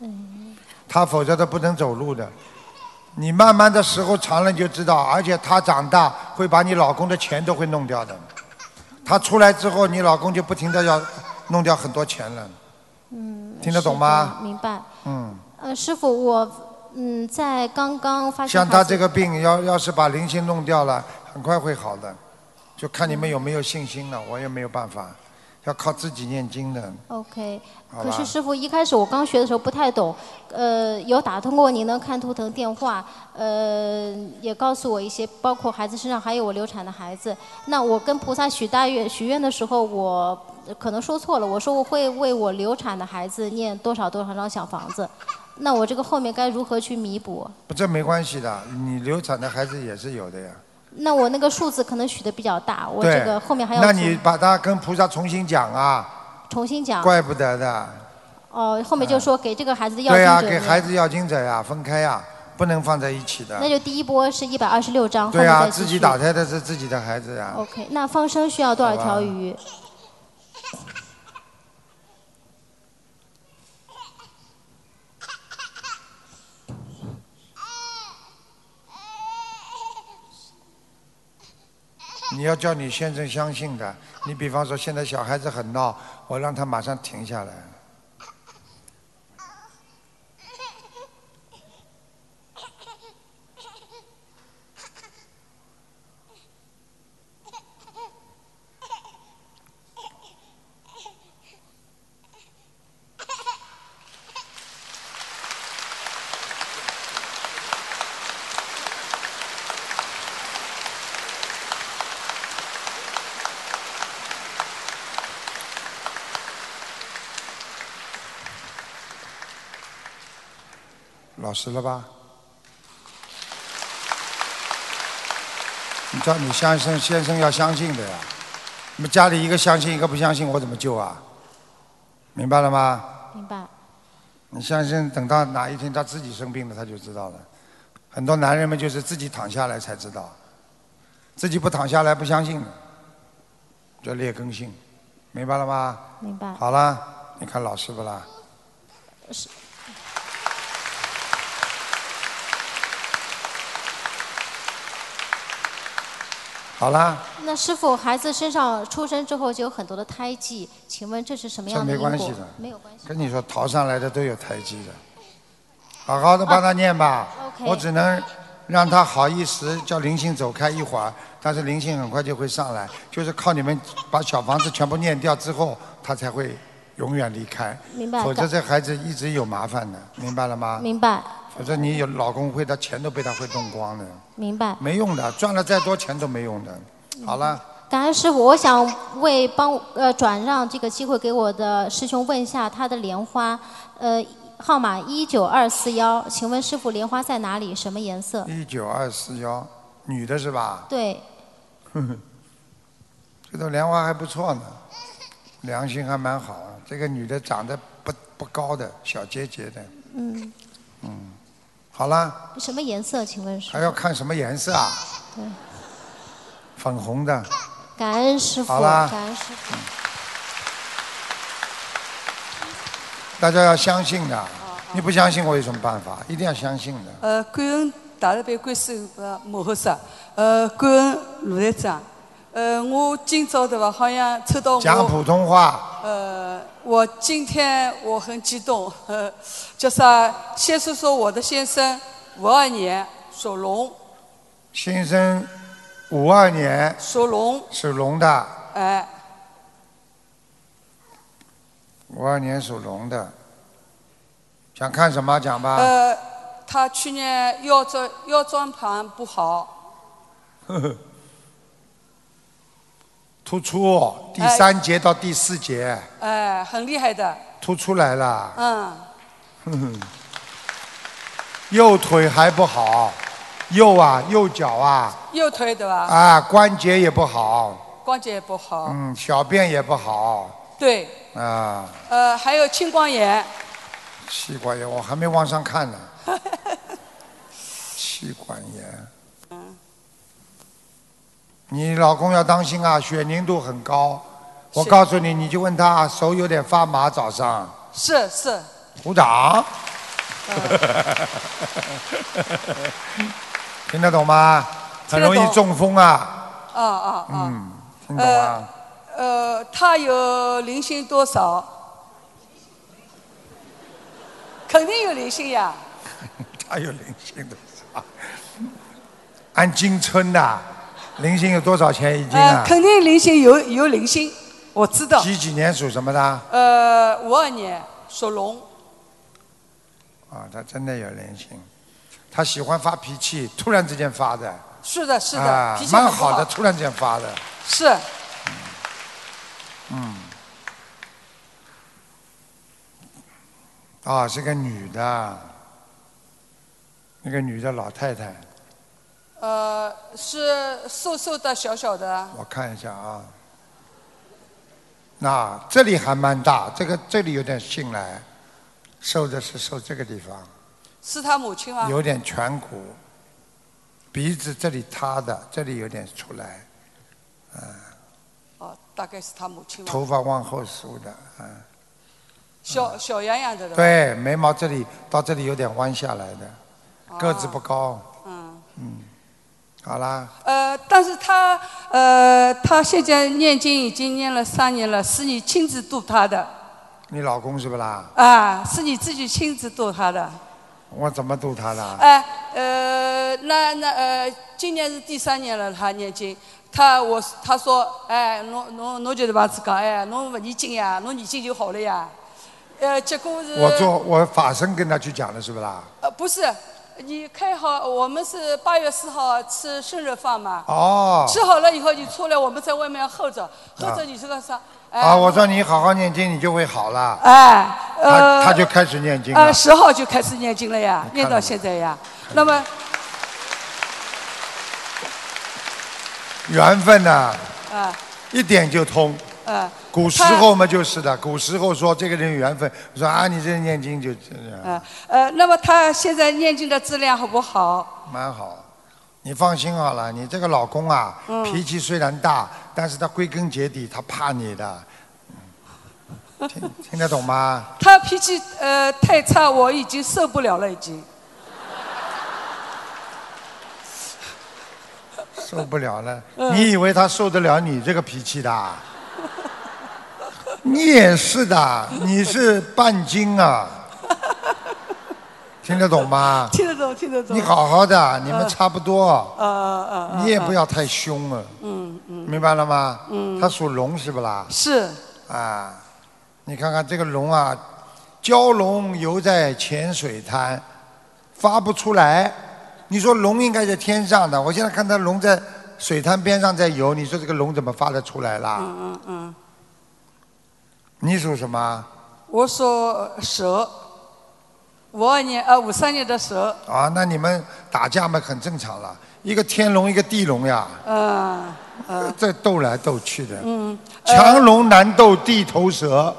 嗯。 他否则他不能走路的。你慢慢的时候长了你就知道，而且他长大会把你老公的钱都会弄掉的。他出来之后，你老公就不停的要弄掉很多钱了。 嗯。 听得懂吗？ 明白。 嗯。 呃，师傅，我嗯在刚刚发现。 像他这个病，要要是把灵性弄掉了，很快会好的。就看你们有没有信心了，我也没有办法，要靠自己念经的。 OK。可是师傅，一开始我刚学的时候不太懂，呃，有打通过您的看图腾电话，呃，也告诉我一些，包括孩子身上还有我流产的孩子。那我跟菩萨许大愿许愿的时候，我可能说错了，我说我会为我流产的孩子念多少多少张小房子。那我这个后面该如何去弥补？ 这没关系的，你流产的孩子也是有的呀。 那我那个数字可能许的比较大，我这个后面还要。 那你把它跟菩萨重新讲啊。 重新讲。 怪不得的。 哦，后面就说给这个孩子的要经者。 对呀、啊，给孩子要经者呀，分开呀，不能放在一起的。 那就第一波是一百二十六张。 对呀、啊，自己打胎的是自己的孩子呀。 OK， 那放生需要多少条鱼？ 你要叫你先生相信的，你比方说现在小孩子很闹，我让他马上停下来。老实了吧？你叫你先生先生要相信的呀。你们家里一个相信一个不相信，我怎么救啊？明白了吗？ 明白。 你相信等到哪一天他自己生病了，他就知道了。很多男人们就是自己躺下来才知道，自己不躺下来不相信，叫劣根性，明白了吗？ 明白。 好了，你看老师不啦？ 是。 好啦。 那师傅，孩子身上出生之后就有很多的胎记，请问这是什么样的因果？ 这没关系的， 没有关系。 跟你说，逃上来的都有胎记的，好好的帮他念吧。 啊、 我只能让他好一时，叫灵性走开一会儿，但是灵性很快就会上来，就是靠你们把小房子全部念掉之后，他才会永远离开。 明白。 否则这孩子一直有麻烦的，明白了吗？ 明白。 否则你有老公会，他钱都被他会弄光的。 明白。 没用的，赚了再多钱都没用的。好了。 感恩师傅，我想为帮呃转让这个机会给我的师兄问一下他的莲花，呃号码一九二四幺，请问师傅莲花在哪里？什么颜色？ 一九二四幺，女的是吧？ 对。 呵呵，这朵莲花还不错呢，良心还蛮好。这个女的长得不不高的，小结节的。 嗯。 嗯，好了。 什么颜色？请问师傅？ 还要看什么颜色啊？ 对。 粉红的。 感恩师傅。 好啦。 感恩师傅。 大家要相信的，你不相信我有什么办法？一定要相信的。 呃，感恩大日本观世音菩萨摩诃萨，呃，感恩卢台长。呃，我今早对吧，好像抽到我。 讲普通话。 呃，我今天我很激动，呃，叫啥？先说说我的先生，五二年属龙。 先生，五二年。 属龙。 属龙的。 哎。 五二年属龙的，想看什么讲吧？ 呃，他去年腰椎腰椎盘不好。 呵呵。突出，第三节到第四节。 哎、呃，很厉害的。 突出来了。 嗯。 呵呵。右腿还不好，右啊，右脚啊。 右腿对吧？ 啊，关节也不好。 关节也不好。 嗯，小便也不好。 对。 啊。 呃，还有青光眼。 气管炎，我还没往上看呢。气管炎。 嗯。 你老公要当心啊，血凝度很高。我告诉你，你就问他手有点发麻，早上。 是是。 鼓掌。 听得懂吗？很容易中风啊。 啊啊啊！ 嗯，听懂啊？ 呃，他有灵性多少？肯定有灵性呀。 他有灵性多少？按斤称的，灵性有多少钱一斤啊？ 呃，肯定灵性有有灵性，我知道。 几几年属什么的？ 呃，五二年属龙。 啊，他真的有灵性，他喜欢发脾气，突然之间发的。 是的，是的， 啊、 脾气很蛮不好好的，突然之间发的。 是。 嗯。啊，是个女的，那个女的老太太。 呃，是瘦瘦的、小小的。 我看一下啊。那这里还蛮大，这个这里有点信来，瘦的是瘦这个地方。 是他母亲吗？ 有点颧骨，鼻子这里塌的，这里有点出来，嗯、呃。 哦，大概是他母亲吧。 头发往后梳的，嗯、呃。 小小洋洋的。 对，眉毛这里到这里有点弯下来的，哦、个子不高。 嗯。 嗯。好啦。 呃，但是他呃，他现在念经已经念了三年了，是你亲自度他的。 你老公是不啦？ 啊，是你自己亲自度他的。 我怎么度他的？ 哎，呃，那那呃，今年是第三年了，他念经。他我他说，哎，侬侬侬就是把自讲，哎，侬不念经呀，侬念经就好了呀。呃，结果是。 我做我法身跟他去讲的是不啦？ 呃，不是。你开好，我们是八月四号吃生日饭嘛。 哦。 吃好了以后，你出来，我们在外面候着，候着你这个啥？哎、 啊，我说你好好念经，你就会好了。 哎，呃， 他他就开始念经了。 呃，十号就开始念经了呀，念到现在呀。那么， 缘分呢？ 啊。 一点就通。 啊。 古时候嘛就是的，古时候说这个人有缘分，我说啊，你这念经就这样。 呃呃，那么他现在念经的质量好不好？ 蛮好，你放心好了，你这个老公啊， 嗯、 脾气虽然大，但是他归根结底他怕你的，听听得懂吗？ 他脾气呃太差，我已经受不了了，已经。 受不了了， 嗯、 你以为他受得了你这个脾气的？你也是的，你是半斤啊，听得懂吗？ 听得懂，听得懂。 你好好的，你们差不多。 呃呃你也不要太凶了。 嗯嗯。 明白了吗？ 嗯。 他属龙是不啦？ 是。 啊，你看看这个龙啊，蛟龙游在浅水滩，发不出来。你说龙应该在天上的，我现在看到龙在水滩边上在游，你说这个龙怎么发得出来啦？ 嗯嗯嗯。 你属什么？ 我属蛇，五二年呃五三年的蛇。 啊，那你们打架嘛很正常了，一个天龙一个地龙呀。 嗯嗯。 这斗来斗去的。 嗯。 强龙难斗地头蛇。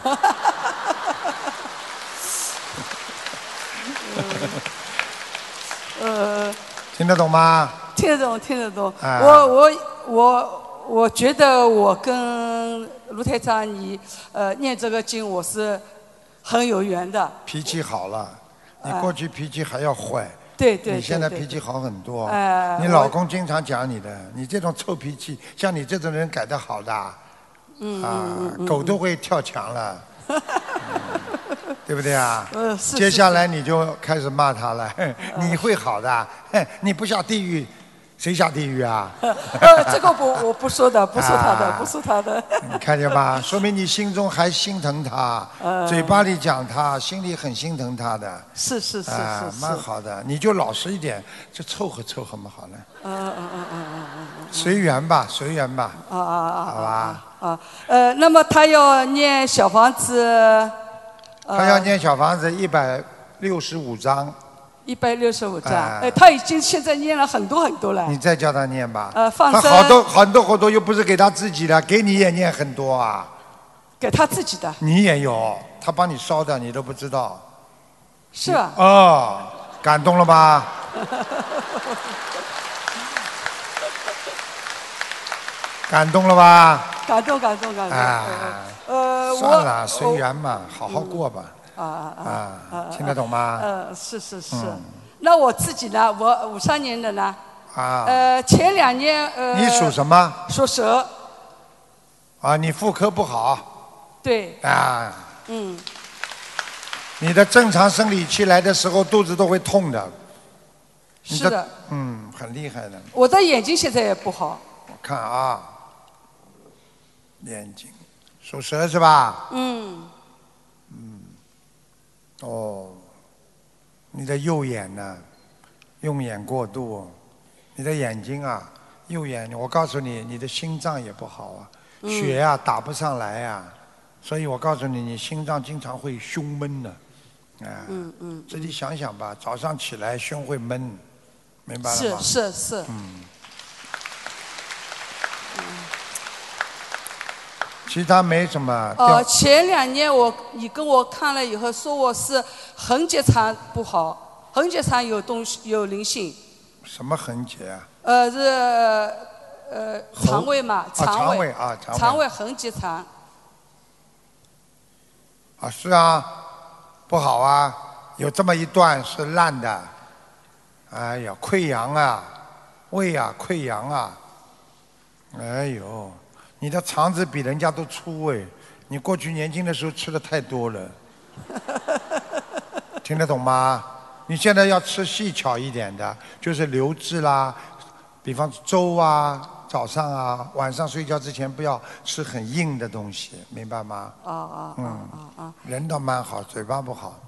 呃。 听得懂吗？ 听得懂，听得懂。 啊、 我我我。我觉得我跟卢台长你呃念这个经我是很有缘的。 脾气好了，你过去脾气还要坏。 呃、对, 对对。 你现在脾气好很多。 呃、 你老公经常讲你的，你这种臭脾气，像你这种人改得好的。 嗯啊， 嗯嗯狗都会跳墙了。嗯、对不对啊？ 呃是。 接下来你就开始骂他了，你会好的，你不下地狱。谁下地狱啊？ 呃，这个不，我不说的，不说他的，啊、不说他的。 你看见吧？说明你心中还心疼他，呃、嘴巴里讲他，心里很心疼他的。 是是是啊、 是是。 蛮好的，你就老实一点，就凑合凑合嘛，好了。 嗯嗯嗯嗯嗯嗯。 随缘吧，随缘吧。 啊啊啊！ 好吧。 啊，呃，那么他要念小房子。呃、 他要念小房子一百六十五章。 一百六十五章，哎、呃，他已经现在念了很多很多了。 你再叫他念吧。 呃，放生。 他好多很多好多又不是给他自己的，给你也念很多啊。 给他自己的。 你也有，他帮你烧的，你都不知道。 是啊。 哦，感动了吧？感动了吧？ 感动感动感动。 啊， 呃， 算了，随缘嘛，好好过吧。 啊啊啊，听得懂吗？ 呃，是是是。 嗯那我自己呢？我五三年的呢？ 啊。 呃，前两年呃。 你属什么？ 属蛇。 啊，你妇科不好。 对。 啊。 嗯。 你的正常生理期来的时候，肚子都会痛的。 是的。 嗯，很厉害的。 我的眼睛现在也不好。 我看啊，眼睛，属蛇是吧？ 嗯。 嗯。哦。你的右眼呢，用眼过度，你的眼睛啊，右眼，我告诉你，你的心脏也不好啊， 嗯、 血啊打不上来啊，所以我告诉你，你心脏经常会胸闷的，啊， 嗯嗯， 自己想想吧，早上起来胸会闷，明白了吗？ 是是是。 嗯。其他没什么。 呃，前两年我你跟我看了以后说我是横结肠不好，横结肠有东西有灵性。 什么横结啊？ 呃，是呃肠胃嘛， 肠胃啊肠胃。 肠胃横结肠。 啊，是啊，不好啊，有这么一段是烂的，哎呀，溃疡啊，胃啊，溃疡啊，哎呦。你的肠子比人家都粗哎，你过去年轻的时候吃的太多了，听得懂吗？你现在要吃细巧一点的，就是流质啦，比方粥啊，早上啊，晚上睡觉之前不要吃很硬的东西，明白吗？ 啊啊啊啊啊！ 人倒蛮好，嘴巴不好。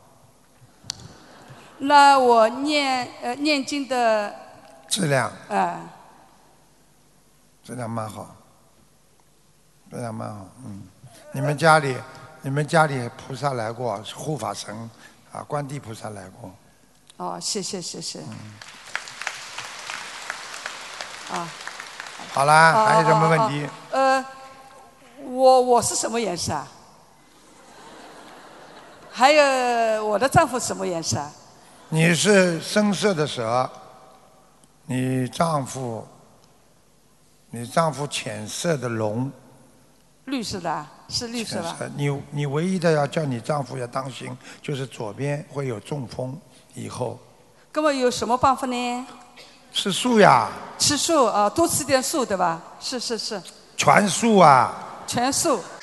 那我念呃念经的质量， 哎， 质量蛮好。非常蛮好，嗯，你们家里，你们家里菩萨来过，护法神，啊，观地菩萨来过。 哦，谢谢谢谢。 嗯。 啊。 好啦， 啊、 还有什么问题？ 啊啊、呃，我我是什么颜色啊？还有我的丈夫什么颜色？ 你是深色的蛇，你丈夫，你丈夫浅色的龙。 绿色的，是绿色吧？ 你你唯一的要叫你丈夫要当心，就是左边会有中风，以后。 那么有什么办法呢？ 吃素呀。 吃素啊，多吃点素，对吧？是是是。 全素啊。 全素。